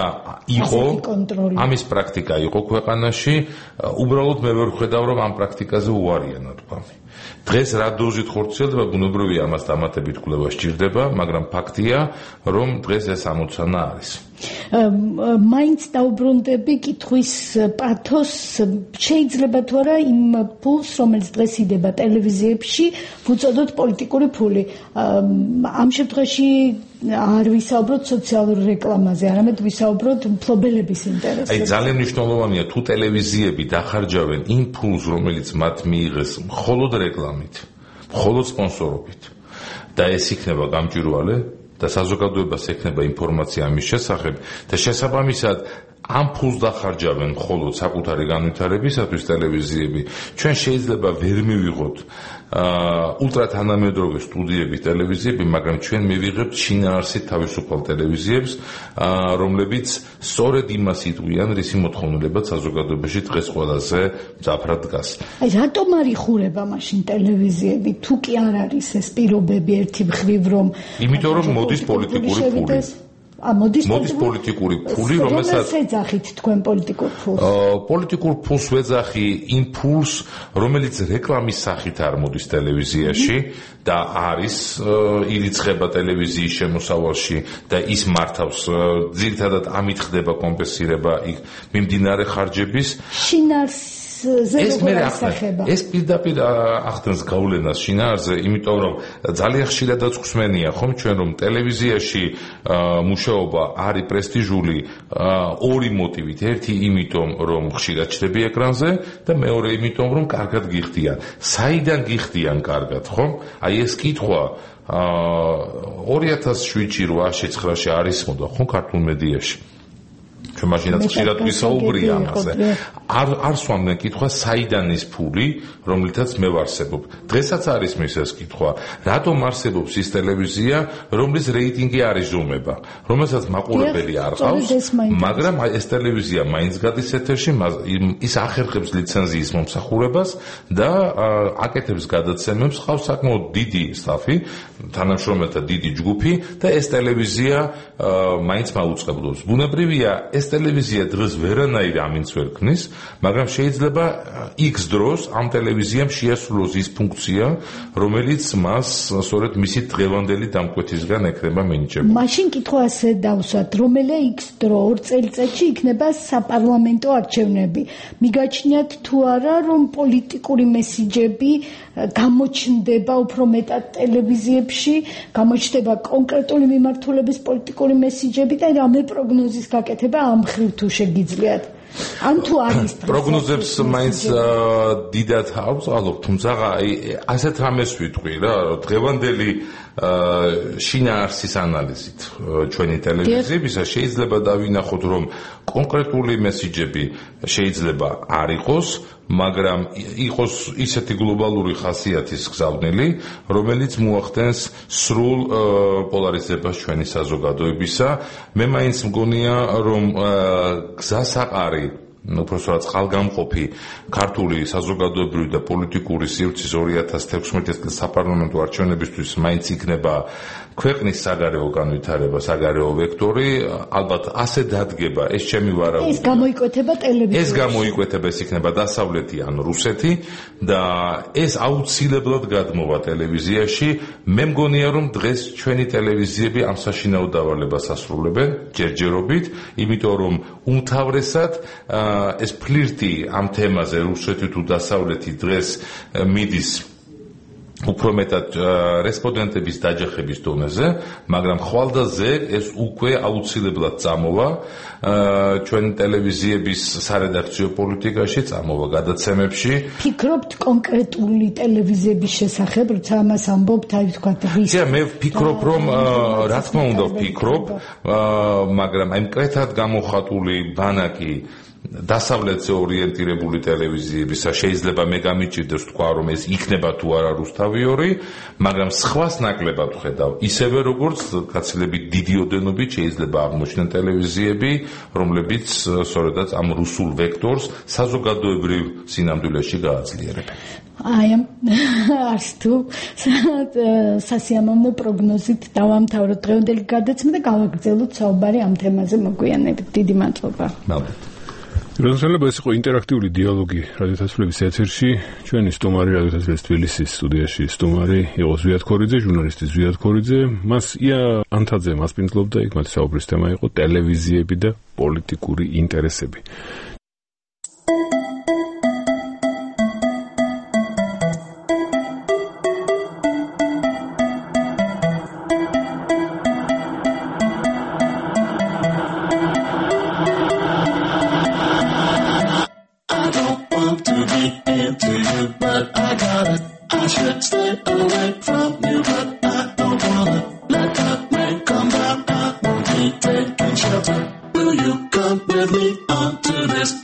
იყო ქვეყანაში, უბრალოდ მე ვერ ხედავ, რომ ამ პრაქტიკაზე უარია ნათქვამი. დღეს რა დოზით ხორციელდება, ბუნებრივია, ამას დამატებით კვლევა სჭირდება, მაგრამ ფაქტია, რომ დღეს ეს ამოცანა არის. მაინც დაუბრუნდები კითხვის პათოს, შეიძლება თუ არა იმ ფულს, რომელიც დღეს იდება ტელევიზიებში, ვუწოდოთ პოლიტიკური ფული. ამ შემთხვევაში არ ვისაუბროთ სოციალურ რეკლამაზე, არამედ ვისაუბროთ მფლობელების ინტერესებზე. აი ძალიან მნიშვნელოვანია, თუ ტელევიზიები დახარჯავენ იმ ფულს, რომელიც მათ მიიღეს მხოლოდ რეკლამით, მხოლოდ სპონსორობით და ეს იქნება გამჭვირვალე და საზოგადოებას ექნება ინფორმაცია ამის შესახებ და შესაბამისად ამ ფულს დახარჯავენ მხოლოდ საკუთარი განვითარებისათვის ტელევიზიები, ჩვენ შეიძლება ვერ მივიღოთ ულტრათანამედროვე სტუდიები ტელევიზიები, მაგრამ ჩვენ მივიღებთ შინაარსით თავისუფალ ტელევიზიებს, რომლებიც სწორედ იმას იტყვიან, რისი მოთხოვნილებაც საზოგადოებაში დღეს ყველაზე მძაფრად დგას. აი რატომ არ იხურება მაშინ ტელევიზიები, თუ კი არ არის ეს პირობები ერთი მხრივ, რომ იმიტომ რომ მოდის პოლიტიკური ფული. მოდის პოლიტიკური ფული, რომელსაც ეძახით თქვენ პოლიტიკურ ფულს. პოლიტიკურ ფულს ვეძახი იმ ფულს, რომელიც რეკლამის სახით არ მოდის ტელევიზიაში და არის ირიცხება ტელევიზიის შემოსავალში და ის მართავს, ძირითადად ამით ხდება კომპენსირება მიმდინარე ხარჯების. შინაარსის როგორ ასახება? ეს პირდაპირ ახდენს გავლენას შინაარზე, იმიტომ რომ ძალიან ხშირადაც ხსმენია ხომ ჩვენ რომ ტელევიზიაში მუშაობა არის პრესტიჟული ორი მოტივით. ერთი იმიტომ რომ ხშირად ჩრდები ეკრანზე და მეორე იმიტომ რომ კარგად გიხდიან. საიდან გიხდიან კარგად, ხომ? აი ეს კითხვა 2007-ში, 8-ში, 9-ში არის მოდა ხომ ქართულ მედიაში. ჩვენ მაშინაც ხშირად ვისაუბრია ამაზე. არ სვამდნენ კითხვა საიდან ის ფული, რომლითაც მე ვარსებობ. დღესაც არის მის ეს კითხვა, რატომ არსებობს ის ტელევიზია, რომლის რეიტინგი არ იზომება, რომელსაც მაყურებელი არ ყავს, მაგრამ ეს ტელევიზია მაინც გადის ეთერში, ის ახერხებს ლიცენზიის მომსახურებას და აკეთებს გადაცემებს, ყავს საკმაოდ დიდი სტაფი, თანამშრომელთა დიდი ჯგუფი და ეს ტელევიზია მაინც მაუწყებლობს. ბუნებრივია, ეს ტელევიზია დღეს ვერანაირ ამინც ვერ ქმნის, მაგრამ შეიძლება X დროს ამ ტელევიზიამ შეასრულოს ის ფუნქცია, რომელიც მას სწორედ მისი დღევანდელი დამკვეთისგან ექნება მინიჭებული. მაშინ კითხვა ასე დავსვათ, რომელია X დრო 2 წელიწადში იქნება საპარლამენტო არჩევნები. მიგაჩნიათ თუ არა, რომ პოლიტიკური მესიჯები გამოჩნდება უფრო მეტად ტელევიზიებში, გამოჩნდება კონკრეტული მიმართულების პოლიტიკური მესიჯები და რამე პროგნოზის გაკეთება ამ ხრივ თუ შეგიძლიათ. ან თუ არის პროგნოზებს მაინც დიდად არ ვწალობ, თუმცა ასეთ რამეს ვიტყვი რა, დღევანდელი შინაარსის ანალიზით ჩვენი ტელევიზიებისა შეიძლება დავინახოთ, რომ კონკრეტული მესიჯები შეიძლება არ იყოს, მაგრამ იყოს ისეთი გლობალური ხასიათის გზავნილი, რომელიც მოახდენს სრულ პოლარიზებას ჩვენი საზოგადოებისა. მე მაინც მგონია, რომ გზასაყარი უпростоრად წყალგამყოფი ქართული საზოგადოებრივი და პოლიტიკური სივრცის 2016 წლის საპარლამენტო არჩევნებისთვის მაინც იქნება ქვეყნის საგარეო განვითარება, საგარეო ვექტორი, ალბათ ასე დადგება, ეს ჩემი ვარაუდია. ეს გამოიკვეთება ტელევიზიაში. ეს გამოიკვეთება, ეს იქნება დასავლეთი ან რუსეთი და ეს აუცილებლად გადმოვა ტელევიზიაში. მე მგონია, რომ დღეს ჩვენი ტელევიზიები ამ საშინაო დავალებას ასრულებენ ჯერჯერობით, იმიტომ რომ უმთავრესად ეს ფლირტი ამ თემაზე რუსეთი თუ დასავლეთი დღეს მიდის უფრო მეტად რესპონდენტების დაჯახების დონეზე, მაგრამ ხვალდაზე ეს უკვე აუცილებლად წამოვა ჩვენი ტელევიზიების სარედაქციო პოლიტიკაში, წამოვა გადაცემებში. ფიქრობთ კონკრეტული ტელევიზიების შესახებ, როცა ამას ამბობთ, აი ვთქვათ, რისკი. მე ვფიქრობ, რომ რა თქმა უნდა ვფიქრობ, მაგრამ აი მკრეთად გამოხატული ბანაკი დასავლეთზე ორიენტირებული ტელევიზიებისა შეიძლება მე გამიჭირდეს თქვა, რომ ეს იქნება თუ არა რუსთავიორი, მაგრამ სხვას ნაკლებად ვხედავ. ისევე როგორც გაცილებით დიდი ოდენობით შეიძლება აღმოჩნდნენ ტელევიზიები, რომლებიც სწორედაც ამ რუსულ ვექტორს საზოგადოებრივ სინამდვილეში გააძლიერებენ. აი არც თუ სასიამოვნო პროგნოზით დავამთავროთ დღევანდელი გადაცემა და გავაგრძელოთ საუბარი ამ თემაზე მოგვიანებით. დიდი მადლობა. როდესაც ეს იყო ინტერაქტიული დიალოგი რადიოთასვლების ეთერში, ჩვენი სტუმარი რადიოთასვლის თბილისის სტუდიაში სტუმარი იყო ზვიად ქორიძე, ჟურნალისტი ზვიად ქორიძე. მას ია ანთაძე მასპინძლობდა, იქ მათი საუბრის თემა იყო ტელევიზიები და პოლიტიკური ინტერესები. Will you come with me onto this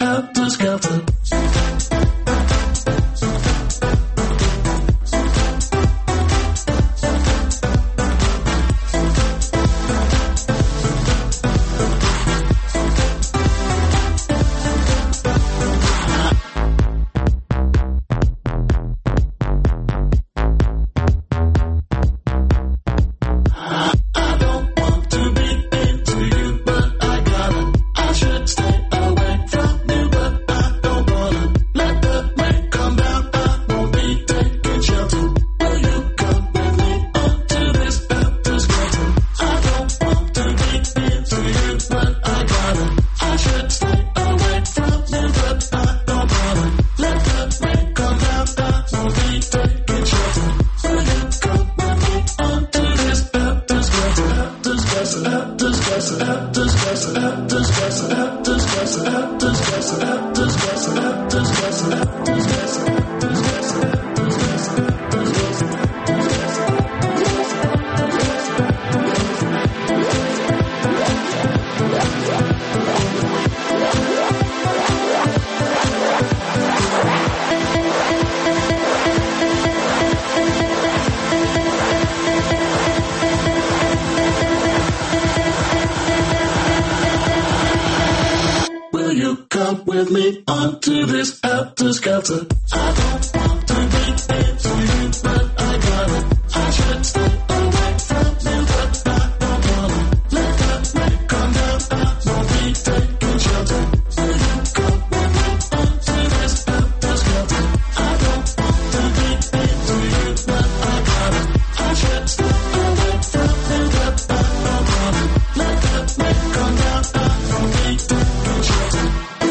With me onto this after skelter. I don't want to be into you, but I gotta. I should stay away from you, but I don't wanna. Let that rain come down, I won't be taking shelter. Will you come with me onto this after skelter? I don't want to be into you, but I gotta. I should stay away from you, but I don't wanna. Let that rain come down, I won't be taking shelter.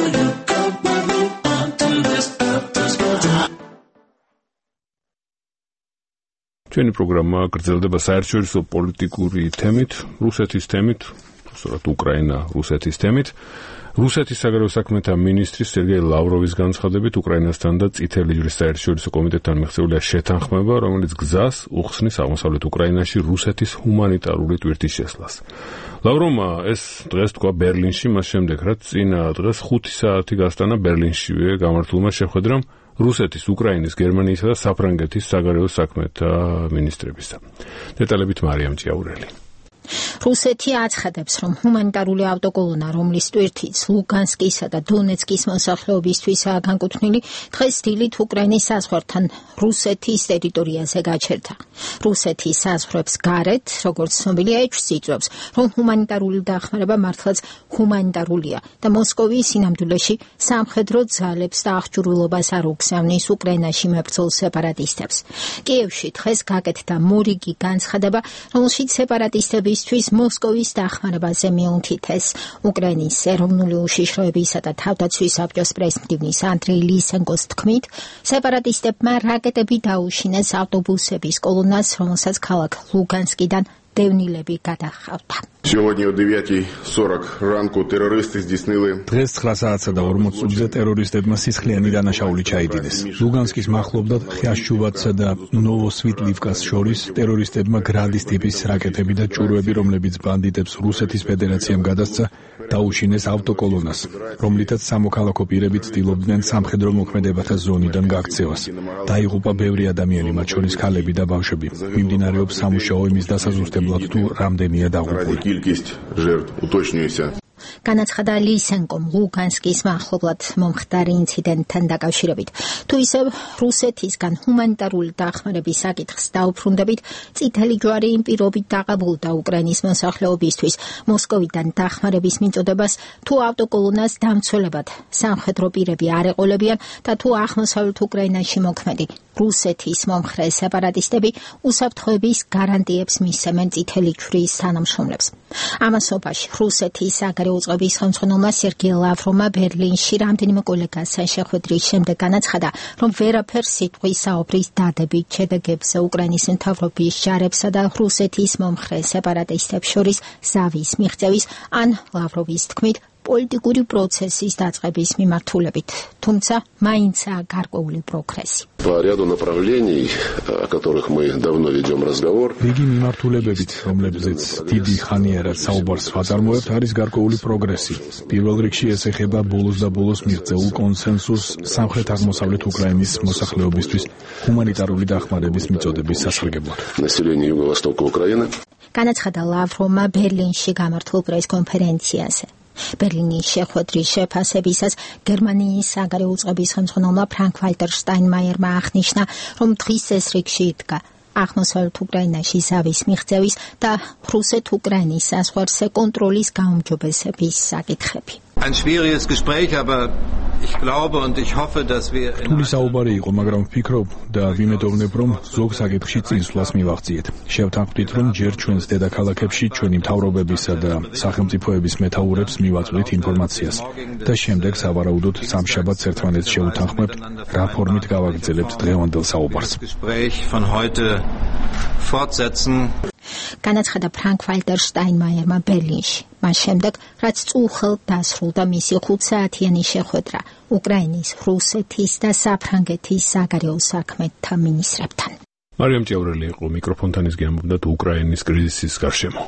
ჩვენი პროგრამა გრძელდება საერთაშორისო პოლიტიკური თემით, რუსეთის თემით, სწორედ უკრაინა რუსეთის თემით. რუსეთის საგარეო საქმეთა მინისტრი სერგეი ლავროვის განცხადებით უკრაინასთან და წითელი ჯვრის საერთაშორისო კომიტეტთან მიღწეულია შეთანხმება, რომელიც გზას უხსნის აღმოსავლეთ უკრაინაში რუსეთის ჰუმანიტარული ტვირთის შესვლას. ლავროვმა ეს დღეს თქვა ბერლინში, მას შემდეგ რაც წინა დღეს 5 საათი გასტანა ბერლინშივე გამართულმა შეხვედრამ რუსეთის, უკრაინის, გერმანიისა და საფრანგეთის საგარეო საქმეთა მინისტრებისა. დეტალებით მარიამ ჭიაურელი. რუსეთი აცხადებს, რომ ჰუმანიტარული ავტოკოლონა, რომლის ტვირთიც ლუგანსკისა და დონეცკის მოსახლეობისთვისაა განკუთვნილი, დღეს დილით უკრაინის საზღვართან რუსეთის ტერიტორიაზე გაჩერდა. რუსეთი საზღვრებს გარეთ, როგორც ცნობილია, ეჭვს იწვევს, რომ ჰუმანიტარული დახმარება მართლაც ჰუმანიტარულია და მოსკოვი სინამდვილეში სამხედრო ძალებს და აღჭურვილობას არ უგზავნის უკრაინაში მებრძოლ სეპარატისტებს. კიევში დღეს გაკეთდა მორიგი განცხადება, რომელშიც სეპარატისტებისთვის მოსკოვის დახმარებაზე მიუთითეს. უკრაინის ეროვნული უშიშროებისა და თავდაცვის საბჭოს პრეზიდენტის ანდრეი ლისენკოს თქმით, სეპარატისტებმა რაკეტები დაუშინეს ავტობუსების კოლონას, რომელსაც ქალაქ ლუგანსკიდან დევნილები გადახავდა. Сегодня о 9:40 ранку террористы здійснили. დღეს 9 საათსა და 40 წუთზე ტერორისტებმა სისხლიანი დანაშაული ჩაიდიდეს. ლუგანსკის მახლობლად ხიაშჩუბათსა და ნოვოსვიტლივკას შორის ტერორისტებმა გრადის ტიპის რაკეტები და ჭურვები, რომლებიც ბანდიტებს რუსეთის ფედერაციამ გადასცა, დაუშინეს ავტოკოლონას, რომლითაც სამოქალაქო პირები ცდილობდნენ სამხედრო მოქმედებათა ზონიდან გაქცევას. დაიღუპა ბევრი ადამიანი, მათ შორის ქალები და ბავშვები. მიმდინარეობს სამუშაო იმის დასაზუსტებლად, თუ რამდენია დაღუპული. განაცხადა ლისენკომ ლუგანსკის მახლობლად მომხდარი ინციდენტთან დაკავშირებით. თუ ისევ რუსეთისგან ჰუმანიტარული დახმარების საკითხს დაუბრუნდებით, წითელი ჯვარი იმ პირობით დაყაბულდა უკრაინის მოსახლეობისთვის მოსკოვიდან დახმარების მიწოდებას, თუ ავტოკოლონას დამცველებად სამხედრო პირები არ ეყოლებიან და თუ აღმოსავლეთ უკრაინაში მოქმედი რუსეთის მომხრე სეპარატისტები უსაფრთხოების გარანტიებს მისცემენ წითელი ჯვრის თანამშრომლებს. ამასობაში რუსეთის საგარეო უწყების ხელმძღვანელმა სერგეი ლავროვმა ბერლინში რამდენიმე კოლეგასთან შეხვედრის შემდეგ განაცხადა, რომ ვერაფერს სიტყვის საუბრის დადებით შედეგებზე უკრაინის მთავრობის ჯარებსა და რუსეთის მომხრე სეპარატისტებს შორის ზავის მიღწევის ან ლავროვის თქმით პოლიტიკური პროცესის დაწყების მიმართულებით, თუმცა მაინცაა გარკვეული პროგრესი. По ряду направлений, о которых мы давно ведем разговор. Იგი მიმართულებებით, რომლებზეც დიდი ხანიარად საუბარს ვაწარმოებთ, არის გარკვეული პროგრესი. პირველ რიგში ეს ეხება ბოლოს და ბოლოს მიღწეულ კონსენსუსს სამხრეთ-აღმოსავლეთ უკრაინის მოსახლეობისთვის ჰუმანიტარული დახმარების მიწოდების სასარგებლოდ. Население Юго-Востока Украины. განაცხადა ლავროვმა ბერლინში გამართულ პრესკონფერენციაზე. ბერლინის შეხვედრის შეფასებისას გერმანიის საგარეო უწყების ხელმძღვანელმა ფრანკ-ვალტერ შტაინმაიერმა აღნიშნა, რომ დღის ეს რიგში იდგა აღმოსავლეთ უკრაინაში ზავის მიღწევის და რუსეთ-უკრაინის საზღვარზე კონტროლის გაუმჯობესების საკითხები. Ein schwieriges Gespräch, aber ich glaube und ich hoffe, dass wir თული საუბარი იყო, მაგრამ ვფიქრობ და ვიმედოვნებ, რომ ზოგ საკითხში წინსვლას მივაღწიეთ. შევთანხმდით, რომ ჯერ ჩვენს დედაქალაქებში ჩვენი მთავრობებისა და სახელმწიფოების მეთაურებს მივაწვდით ინფორმაციას და შემდეგ სავარაუდოდ სამშაბათს ერთმანეთს შევთანხმებთ, რა ფორმით გავაგრძელებთ დღევანდელ საუბარს. განაცხადა ფრანკ-ვალტერ შტაინმაიერმა ბერლინში. მას შემდეგ, რაც წუხელად დასრულდა მისი 5 საათიანი შეხვედრა უკრაინის, რუსეთის და საფრანგეთის საგარეო საქმეთა მინისტრებთან. მარიამ ჭევრელი იყო მიკროფონთან, ის გიამბობდა უკრაინის კრიზისის გარშემო.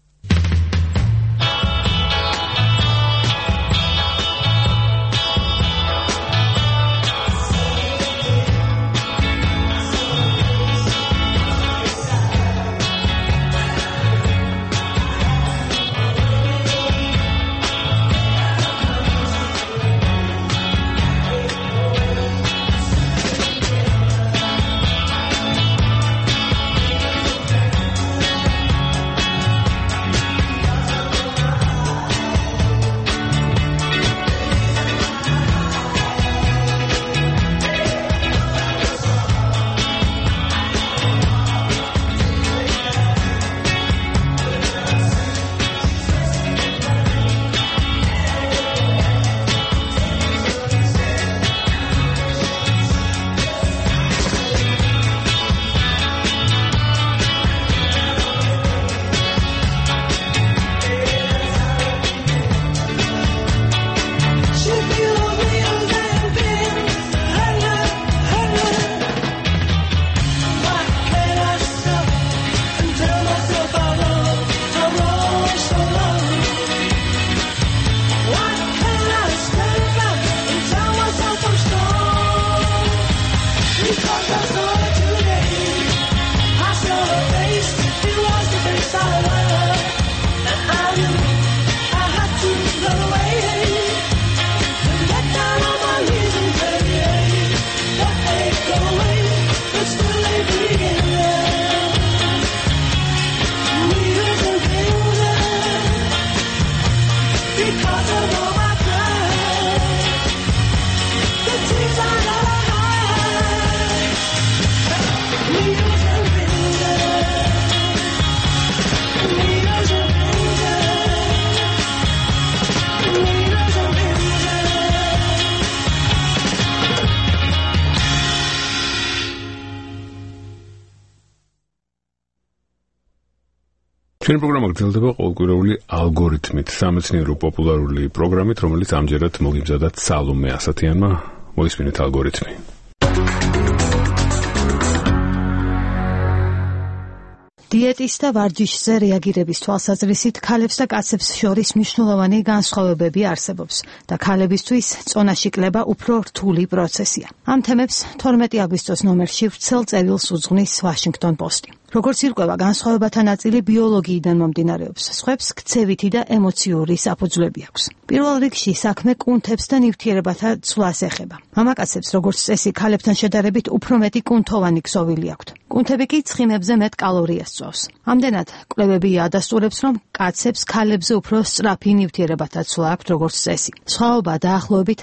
ჩვენი პროგრამა გრძელდება ყოველკვირეული ალგორითმით, სამეცნიერო პოპულარული პროგრამით, რომელიც ამჯერად მოგიმზადა სალომე ასათიანმა. მოისმინეთ ალგორითმი. დიეტის და ვარჯიშზე რეაგირების თვალსაზრისით ქალებს და კაცებს შორის მნიშვნელოვანი განსხვავებები არსებობს და ქალებისთვის წონაში კლება უფრო რთული პროცესია. ამ თემებს 12 აგვისტოს ნომერში ვრცელ წერილს უძღვნის Washington Post-ი. როგორც ირკვევა, განსხვავებათა ნაწილი ბიოლოგიიდან მომდინარეობს, სხვებს ქცევითი და ემოციური საფუძვლები აქვს. პირველ რიგში საქმე კუნთებს და ნივთიერებათა ცვლას ეხება. მამაკაცებს, როგორც წესი, ქალებთან შედარებით უფრო მეტი კუნთოვანი ქსოვილი აქვთ. კუნთები კი ცხიმებზე მეტ კალორიას წვავს. ამდენად, კვლევები ადასტურებს, რომ კაცებს ქალებზე უფრო სწრაფი ნივთიერებათა ცვლა აქვთ, როგორც წესი. სხვაობა დაახლოებით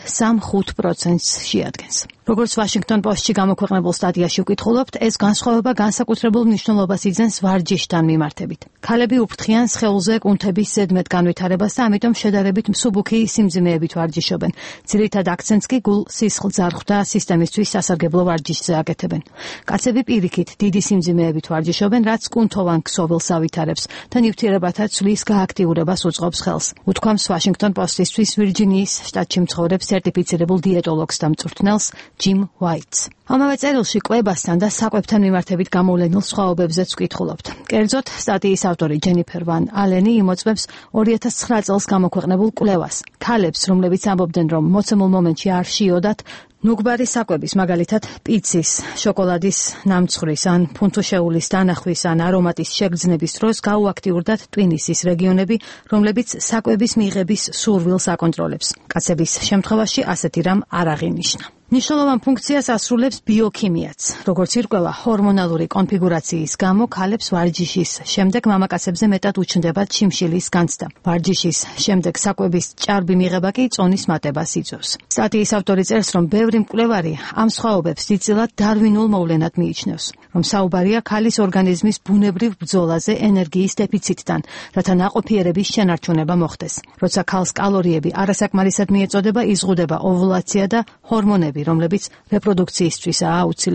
3-5%-ს შეადგენს. როგორც Washington Post-ში გამოქვეყნებულ სტატიაში ვკითხულობთ, ეს განსხვავება განსაკუთრებულ მნიშვნელობას იძენს ვარჯიშთან მიმართებით. ქალები უფრთხიან სხეულზე კუნთების ზედმეტ განვითარებას და ამიტომ შედარებით მსუბუქი სიმძიმეებით ვარჯიშობენ. ძირითად აქცენტს კი გულ-სისხლძარღვთა სისტემისთვის სასარგებლო ვარჯიშზე აკეთებენ. კაცები პირიქით დიდი სიმძიმეებით ვარჯიშობენ, რაც კუნთოვან ქსოვილს ავითარებს და ნივთიერებათა ცვლის გააქტიურებას უწყობს ხელს. უთქვამს Washington Post-ისთვის ვირჯინიის შტატში მცხოვრებ სერტიფიცირებულ დიეტოლოგს და მწვრთნელს Jim White. ამავე წერილში კვებასთან და საკვებთან მიმართებით გამოვლენილ სხვაობებზეც ვკითხულობთ. კერძოდ, სტატიის ავტორი ჯენიფერ ვან ალენი იმოწმებს 2009 წელს გამოქვეყნებულ კვლევას. ქალებს, რომლებიც ამბობდნენ, რომ მოცემულ მომენტში არ შიოდათ, ნუგბარი საკვების, მაგალითად, პიცის, შოკოლადის ნამცხვრის ან ფუნთუშეულის დანახვის ან არომატის შეგრძნების დროს გაუაქტიურდათ ტვინისის რეგიონები, რომლებიც საკვების მიღების სურვილს აკონტროლებს. კაცების შემთხვევაში ასეთი რამ არ აღინიშნა. მნიშვნელოვან ფუნქციას ასრულებს ბიოქიმიაც. როგორც ირკვევა, ჰორმონალური კონფიგურაციის გამო ქალებს ვარჯიშის შემდეგ მამაკაცებზე მეტად უჩნდებათ შიმშილის განცდა. ვარჯიშის შემდეგ საკვების ჭარბი მიღება კი წონის მატებას იწვევს. სტატიის ავტორი წერს, რომ ბევრი მკვლევარი ამ სხვაობებს დიდწილად დარვინულ მოვლენად მიიჩნევს, რომ საუბარია ქალის ორგანიზმის ბუნებრივ ბრძოლაზე ენერგიის დეფიციტთან, რათა ნაყოფიერების შენარჩუნება მოხდეს. როცა ქალს კალორიები არასაკმარისად მიეწოდება, იზღუდება ოვულაცია და ჰორმონები, რომლებიც რეპროდუქციისთვისაა აუცილებელი.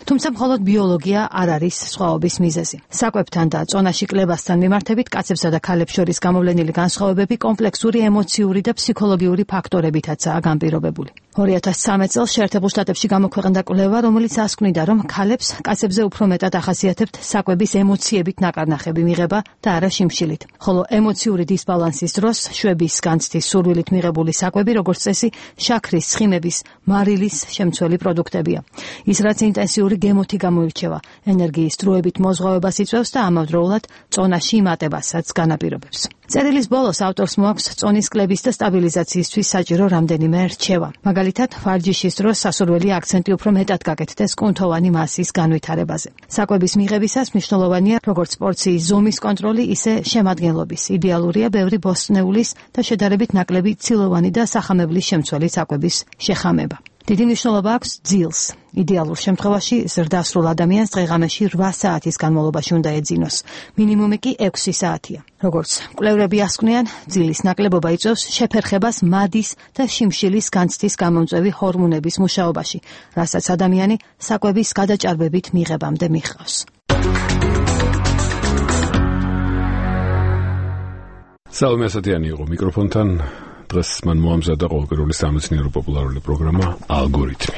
თუმცა მხოლოდ ბიოლოგია არ არის სხვაობის მიზეზი. საკვებთან და წონაში კლებასთან მიმართებით კაცებსა და ქალებს შორის გამოვლენილი განსხვავებები კომპლექსური ემოციური და ფსიქოლოგიური ფაქტორებითაცაა განპირობებული. 2013 წელს შეერთებულ შტატებში გამოქვეყნდა კვლევა, რომელიც ასკვნიდა, რომ ქალებს კაცებზე უფრო მეტად ახასიათებთ საკვების ემოციებით ნაკარნახები მიღება და არა შიმშილით. ხოლო ემოციური დისბალანსის დროს შვების განცდის სურვილით მიღებული საკვები, როგორც წესი, შაქრის, ცხიმების, მარილის შემცველი პროდუქტებია. ის რაც ინტენსიური გემოთი გამოირჩევა, ენერგიის დროებით მოზღვავებას იწვევს და ამავდროულად წონაში იმატებასაც განაპირობებს. წერილის ბოლოს ავტორს მოაქვს წონის კლების და სტაბილიზაციისთვის საჭირო რამდენიმე რჩევა. მაგალითად, ვარჯიშის დროს სასურველი აქცენტი უფრო მეტად გაკეთდეს კუნთოვანი მასის განვითარებაზე. საკვების მიღებისას მნიშვნელოვანია როგორც პორციის ზომის კონტროლი, ისე შემადგენლობის. იდეალურია ბევრი ბოსტნეულის და შედარებით ნაკლები ცილოვანი და სახამებლის შემცველი საკვების შეხამება. დიდი მნიშვნელობა აქვს ძილს. იდეალურ შემთხვევაში ზრდასრულ ადამიანს დღეღამეში 8 საათის განმავლობაში უნდა ეძინოს. მინიმუმი კი 6 საათია. როგორც კვლევრები ასკვნიან, ძილის ნაკლებობა იწვევს შეფერხებას მადის და შიმშილის განცდის გამომწვევი ჰორმონების მუშაობაში, რასაც ადამიანი საკვების გადაჭარბებით მიღებამდე მიჰყავს. სალომე ასათიანი იყო მიკროფონთან. დღეს მან მოამზადა ყოველკვირეული სამეცნიერო პოპულარული პროგრამა ალგორითმი.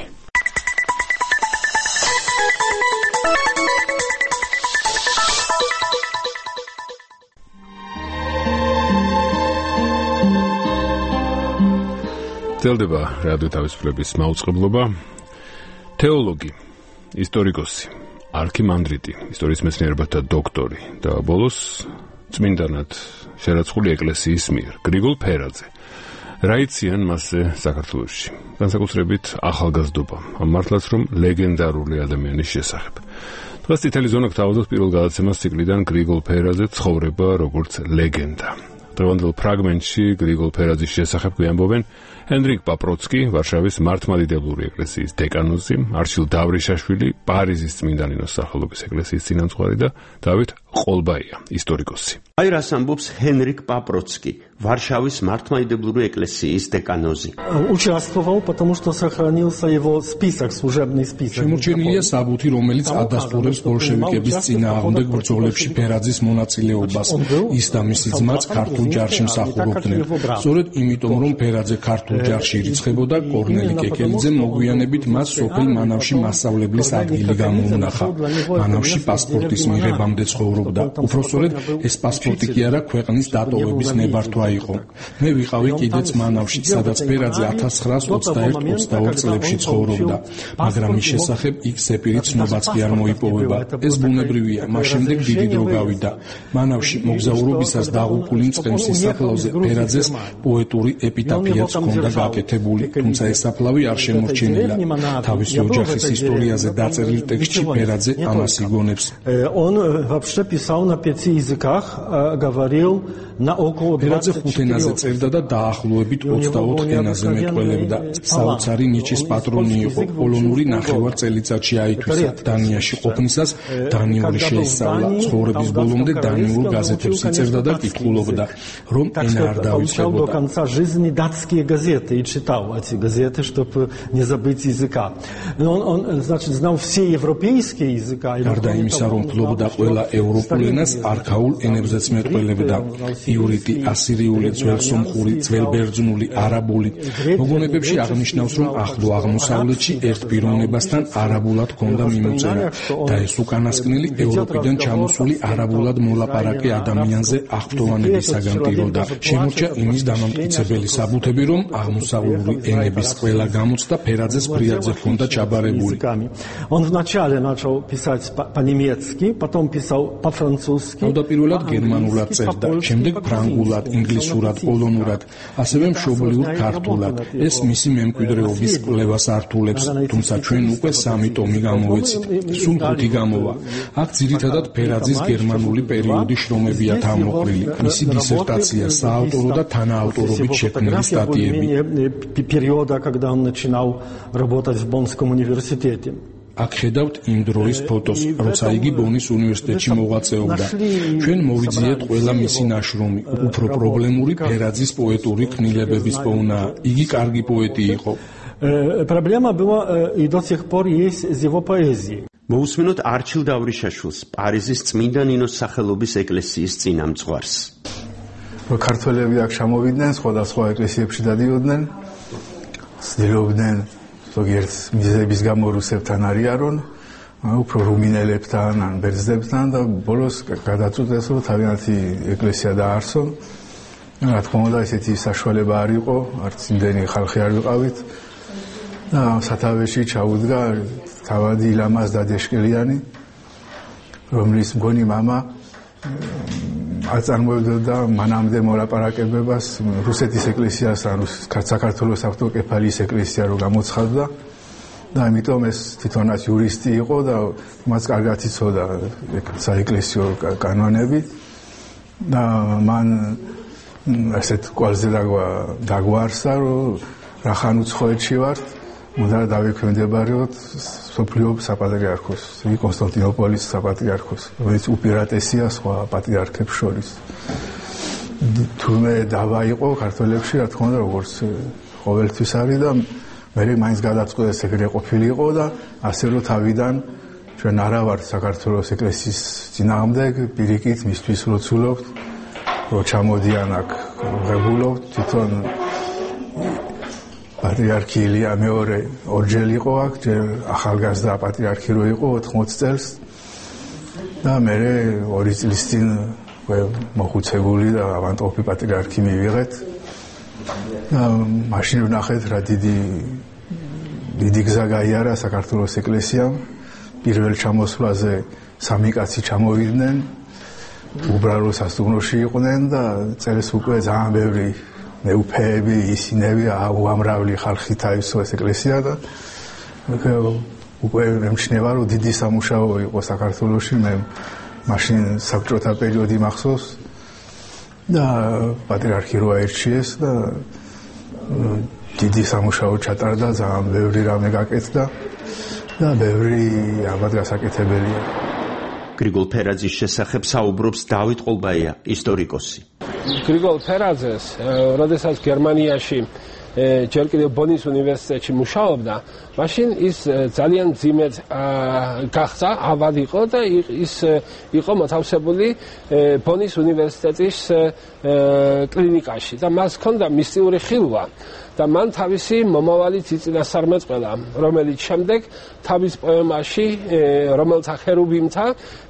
წელდება რადიო თავისუფლების მაუწყებლობა. თეოლოგი, ისტორიკოსი, არქიმანდრიტი, ისტორიის მეცნიერებათა დოქტორი და ბოლოს წმინდანად შერაცხული ეკლესიის მიერ გრიგოლ ფერაძე. რა იციან მასზე საქართველოში? განსაკუთრებით ახალგაზრდობა, მართლაც რომ ლეგენდარული ადამიანის შესახებ. დღეს წითელი ზონა გთავაზობთ პირველ გადაცემას ციკლიდან გრიგოლ ფერაძე ცხოვრება როგორც ლეგენდა. დღევანდელ ფრაგმენტში გრიგოლ ფერაძის შესახებ გვიამბობენ ჰენდრიკ პაპროცკი, ვარშავის მართლმადიდებლური ეკლესიის დეკანოზი, არჩილ დავრიშაშვილი, პარიზის წმინდა ნინოს სახელობის ეკლესიის წინამძღვარი და დავით ყოლბაია, ისტორიკოსი. Ai ras ambobs Henrik Paprotski, Варшавის მართლმადიდებლური ეკლესიის დეკანოზი. Участвовал, потому что сохранился его список, служебный список. შემორჩენილია საბუთი, რომელიც ადასტურებს ბოლშევიკების წინააღმდეგ ბრძოლებში ფერაძის მონაწილეობას. ის და მისი ძმაც ქართულ ჯარში მსახურობდნენ. სწორედ იმიტომ, რომ ფერაძე ქართულ ჯარში ირიცხებოდა, კორნელი კეკელიძე მოგვიანებით მას სოფელ მანავში მასწავლებლის ადგილი გამოუნახა. მანავში პასპორტის მიღებამდე ცხოვრობდა. უფრო სწორედ ეს პასპორტი კი არა, ქვეყნის დატოვების ნებართვა იყო. მე ვიყავი კიდეც მანავში, სადაც ფერაძე 1921-22 წლებში ცხოვრობდა, მაგრამ მის შესახებ იქ ზეპირი ცნობაც კი არ მოიპოვება. ეს ბუნებრივია, მას შემდეგ დიდი დრო გავიდა. მანავში მოგზაურობისას დაღუპული მწყემსის საფლავზე ფერაძეს პოეტური ეპიტაფიაც ჰქონდა გაკეთებული, თუმცა ეს საფლავი არ შემორჩენილა. თავისი ოჯახის ისტორიაზე დაწერილ ტექსტში ფერაძე ამას იგონებს. Он вообще писал на 5 языках, говорил на около 20 ხუთ ენაზე წერდა და დაახლოებით 24 ენაზე მეტყველებდა. საოცარი ნიჩის პატრონი იყო. პოლონური ნახევარ წელიწადში აითვისა. დანიაში ყოფნისას დანიური შეისწავლა. ცხოვრების ბოლომდე დანიურ გაზეთებს იწერდა და კითხულობდა, რომ ენა არ დავიწყებოდა. До конца жизни датские газеты и читал эти газеты, чтобы не забыть языка. Он значит, знал все европейские языка. გარდა იმისა, რომ ფლობდა ყველა ევროპულ ენას, არქაულ ენებზეც მეტყველებდა. იურიტი, ასირიული, ძველსომხური, ძველბერძნული, არაბული. მოგონებებში აღნიშნავს, რომ ახლო აღმოსავლეთში ერთ პიროვნებასთან არაბულად ჰქონდა მიმოწერა და ეს უკანასკნელი ევროპიდან ჩამოსული არაბულად მოლაპარაკე ადამიანზე აღფრთოვანებისაგან ტიროდა. შემორჩა იმის დამამტკიცებელი საბუთები, რომ აღმოსავლური ენების ყველა გამოცდა ფერაძეს ფრიადზე ჰქონდა ჩაბარებული. Он вначале начал писать по-немецки, потом писал по-французски. თავდაპირველად გერმანულად წერდა, შემდეგ ფრანგულად, ინგლისურად, პოლონურად, ასევე მშობლიურ ქართულად. ეს მისი მემკვიდრეობის კვლევას ართულებს, თუმცა ჩვენ უკვე 3 ტომი გამოვეცით. სულ 5 გამოვა. აქ ძირითადად ფერაძის გერმანული პერიოდის შრომებია თავმოყრილი. მისი დისერტაცია, საავტორო და თანაავტორობით შექმნილი სტატიები. Периода, когда он начинал работать в Боннском университете. აქ ხედავთ იმ დროის ფოტოს, როცა იგი ბონის უნივერსიტეტში მოღვაწეობდა. ჩვენ მოვიძიეთ ყველა მისი ნაშრომი. უფრო პრობლემური ფერაძის პოეტური ქმნილებების პოვნაა. იგი კარგი პოეტი იყო. Проблема была и до сих пор есть с его поэзией. მოусმინოთ არჩილ დავრიშაშვილს, პარიზის წმინდა ნინოს სახელობის ეკლესიის წინამძღვარს. ქართველები აქ ჩამოვიდნენ, სხვადასხვა ეკლესიებში დადიოდნენ, ცდილობდნენ ზოგიერთ მიზეზების გამო რუსებთან არიარონ, უფრო რუმინელებთან ან ბერძნებთან და ბოლოს გადაწყვიტეს, რომ თავიანთი ეკლესია დაარსონ. რა თქმა უნდა, ესეთი საშუალება არ იყო, არც იმდენი ხალხი არ ვიყავით. და სათავეში ჩაუდგა თავადი ილამაზ დადეშკელიანი, რომლის მგონი მამა აწარმოებდა მანამდე მოლაპარაკებებას რუსეთის ეკლესიასთან, საქართველოს ავტოკეფალიის ეკლესია რო გამოცხადდა და ამიტომ ეს თვითონაც იურისტი იყო და მას კარგად იცოდა საეკლესიო კანონები და მან ასეთ კვალზე დაგვარსა, რომ რახან უცხოეთში ვართ, უნდა დავექვემდებაროთ სოფლიო საპატრიარქოს, კონსტანტინოპოლის საპატრიარქოს, რომელიც უპირატესია სხვა პატრიარქებს შორის. თურმე დავა იყო ქართველებში, რა თქმა უნდა, როგორც ყოველთვის არის და მე მაინც გადაწყვეტეს ეგრე ყოფილიყო და ასე რომ თავიდან ჩვენ არა ვართ საქართველოს ეკლესიის წინააღმდეგ, პირიქით მისთვის რო ცულობთ, რო ჩამოდიან აქ ღებულობთ, თვითონ პატრიარქი ილია მეორე ორჯერ იყო აქ, ჯერ ახალგაზრდა პატრიარქი რო იყო 80 წელს და მე 2 წლის წინ მოხუცებული და ავანტყოფი პატრიარქი მივიღეთ. და მაშინ ვნახეთ რა დიდი გზა გაიარა საქართველოს ეკლესიამ. პირველ ჩამოსვლაზე 3 კაცი ჩამოვიდნენ, უბრალო სასტუმროში იყვნენ და წელს უკვე ძალიან ბევრი მეუფეები, ისინები, უამრავი ხალხი თავისო ეს ეკლესია და უკვეემჩნევა, რომ დიდი სამუშაო იყო საქართველოში. მე მაშინ საბჭოთა პერიოდი მახსოვს და პატრიარქი რო აირჩიეს და დიდი სამუშაო ჩატარდა, ძალიან ბევრი რამე გაკეთდა და ბევრი ალბათ გასაკეთებელია. გრიგოლ ფერაძის შესახებ საუბრობს დავით ყოლბაია, ისტორიკოსი. გრიგოლ ფერაძეს, როდესაც გერმანიაში ჯერ კიდევ ბონის უნივერსიტეტში მუშაობდა, მაშინ ის ძალიან ძიმედ გახდა, ავად იყო და ის იყო მოთავსებული ბონის უნივერსიტეტის კლინიკაში და მას ჰქონდა მისტიური ხილვა და მან თავისი მომავალი წინასწარმეტყველა, რომელიც შემდეგ თავის პოემაში, რომელთა ხერუბიმთა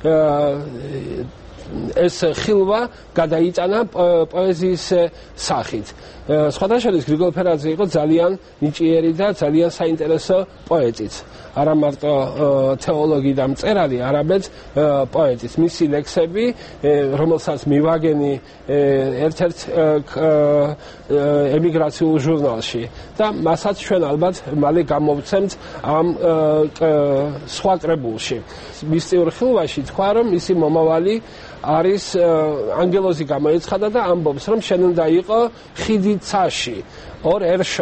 ეს ხილვა გადაიტანა პოეზიის სახით. სხვათა შორის გრიგოლ ფერაძე იყო ძალიან ნიჭიერი და ძალიან საინტერესო პოეტიც. არა მარტო თეოლოგი და მწერალი, არამედ პოეტიც. მისი ლექსები, რომელსაც მივაგენი ერთ-ერთ ემიგრაციულ ჟურნალში და მასაც ჩვენ ალბათ მალე გამოვცემთ ამ სხვა კრებულში. მისტიურ ხილვაში თქვა, რომ მისი მომავალი არის ანგელოზი გამოეცხადა და ამბობს, რომ შენ უნდა იყო ხიდი ცაში ორ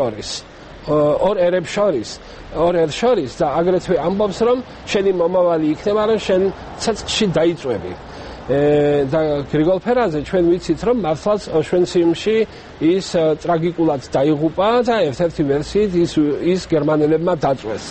ერებს შორის და აგრეთვე ამბობს, რომ შენი მომავალი იქნება, რომ შენ ცეცხლში დაიწვევი. და გრიგოლ ფერაძე ჩვენ ვიცით, რომ მართლაც ოშვენციმში ის ტრაგიკულად დაიღუპა და ერთ-ერთი ვერსიით ის გერმანელებმა დაწვეს.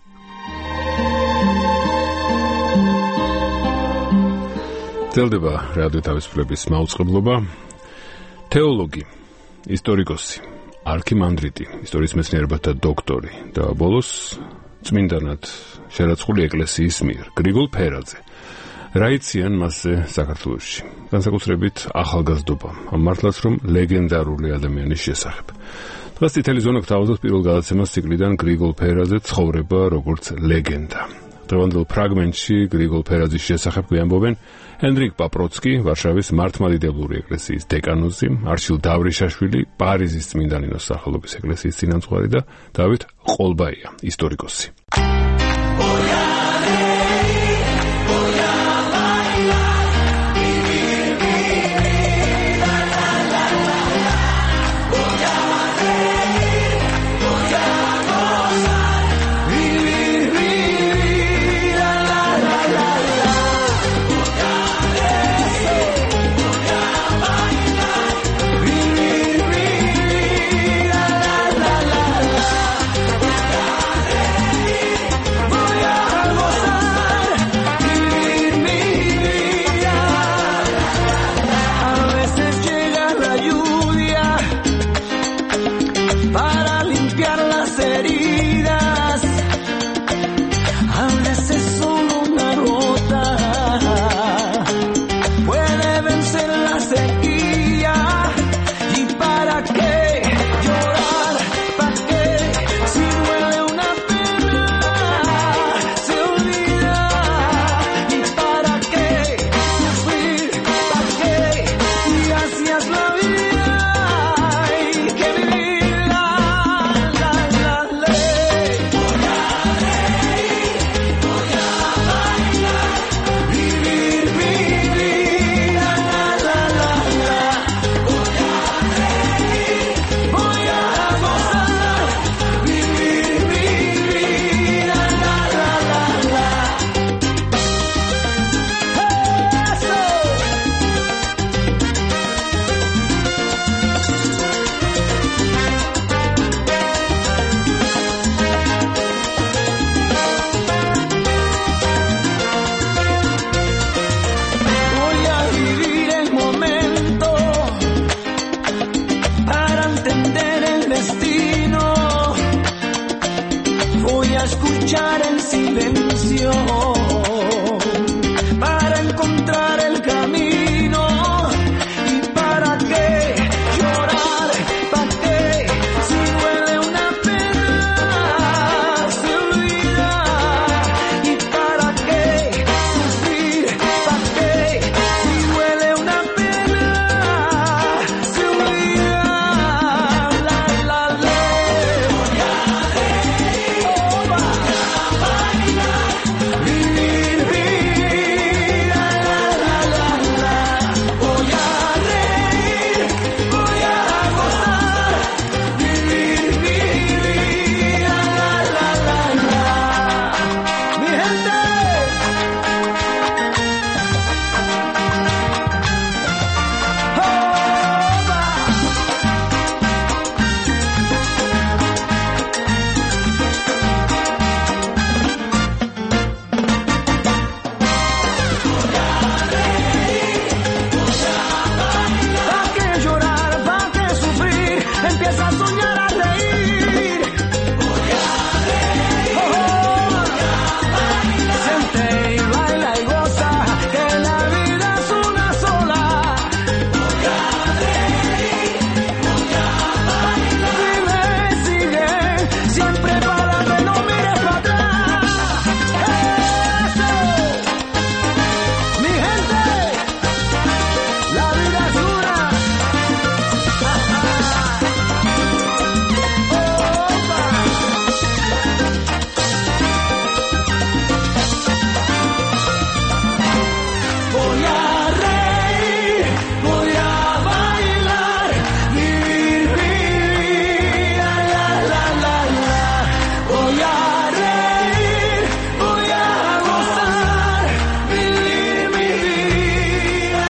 ძლდება რადიო თავისუფლების მაუწყებლობა. თეოლოგი, ისტორიკოსი, არქიმანდრიტი, ისტორიის მეცნიერებათა დოქტორი და ბოლოს წმინდანად შერაცხული ეკლესიის მიერ გრიგოლ ფერაძე. რა იციან მასზე საქართველოში? განსაკუთრებით ახალგაზრდობა, მართლაც რომ ლეგენდარული ადამიანის შესახებ. დღეს წითელი ზონა გთავაზობთ პირველ გადაცემას ციკლიდან გრიგოლ ფერაძე ცხოვრება როგორც ლეგენდა. დღევანდელ ფრაგმენტში გრიგოლ ფერაძის შესახებ გვიამბობენ ჰენდრიკ პაპროცკი, ვარშავის მართლმადიდებლური ეკლესიის დეკანოზი, არჩილ დავრიშაშვილი, პარიზის წმინდა ნინოს სახელობის ეკლესიის წინამძღვარი და დავით ყოლბაია, ისტორიკოსი.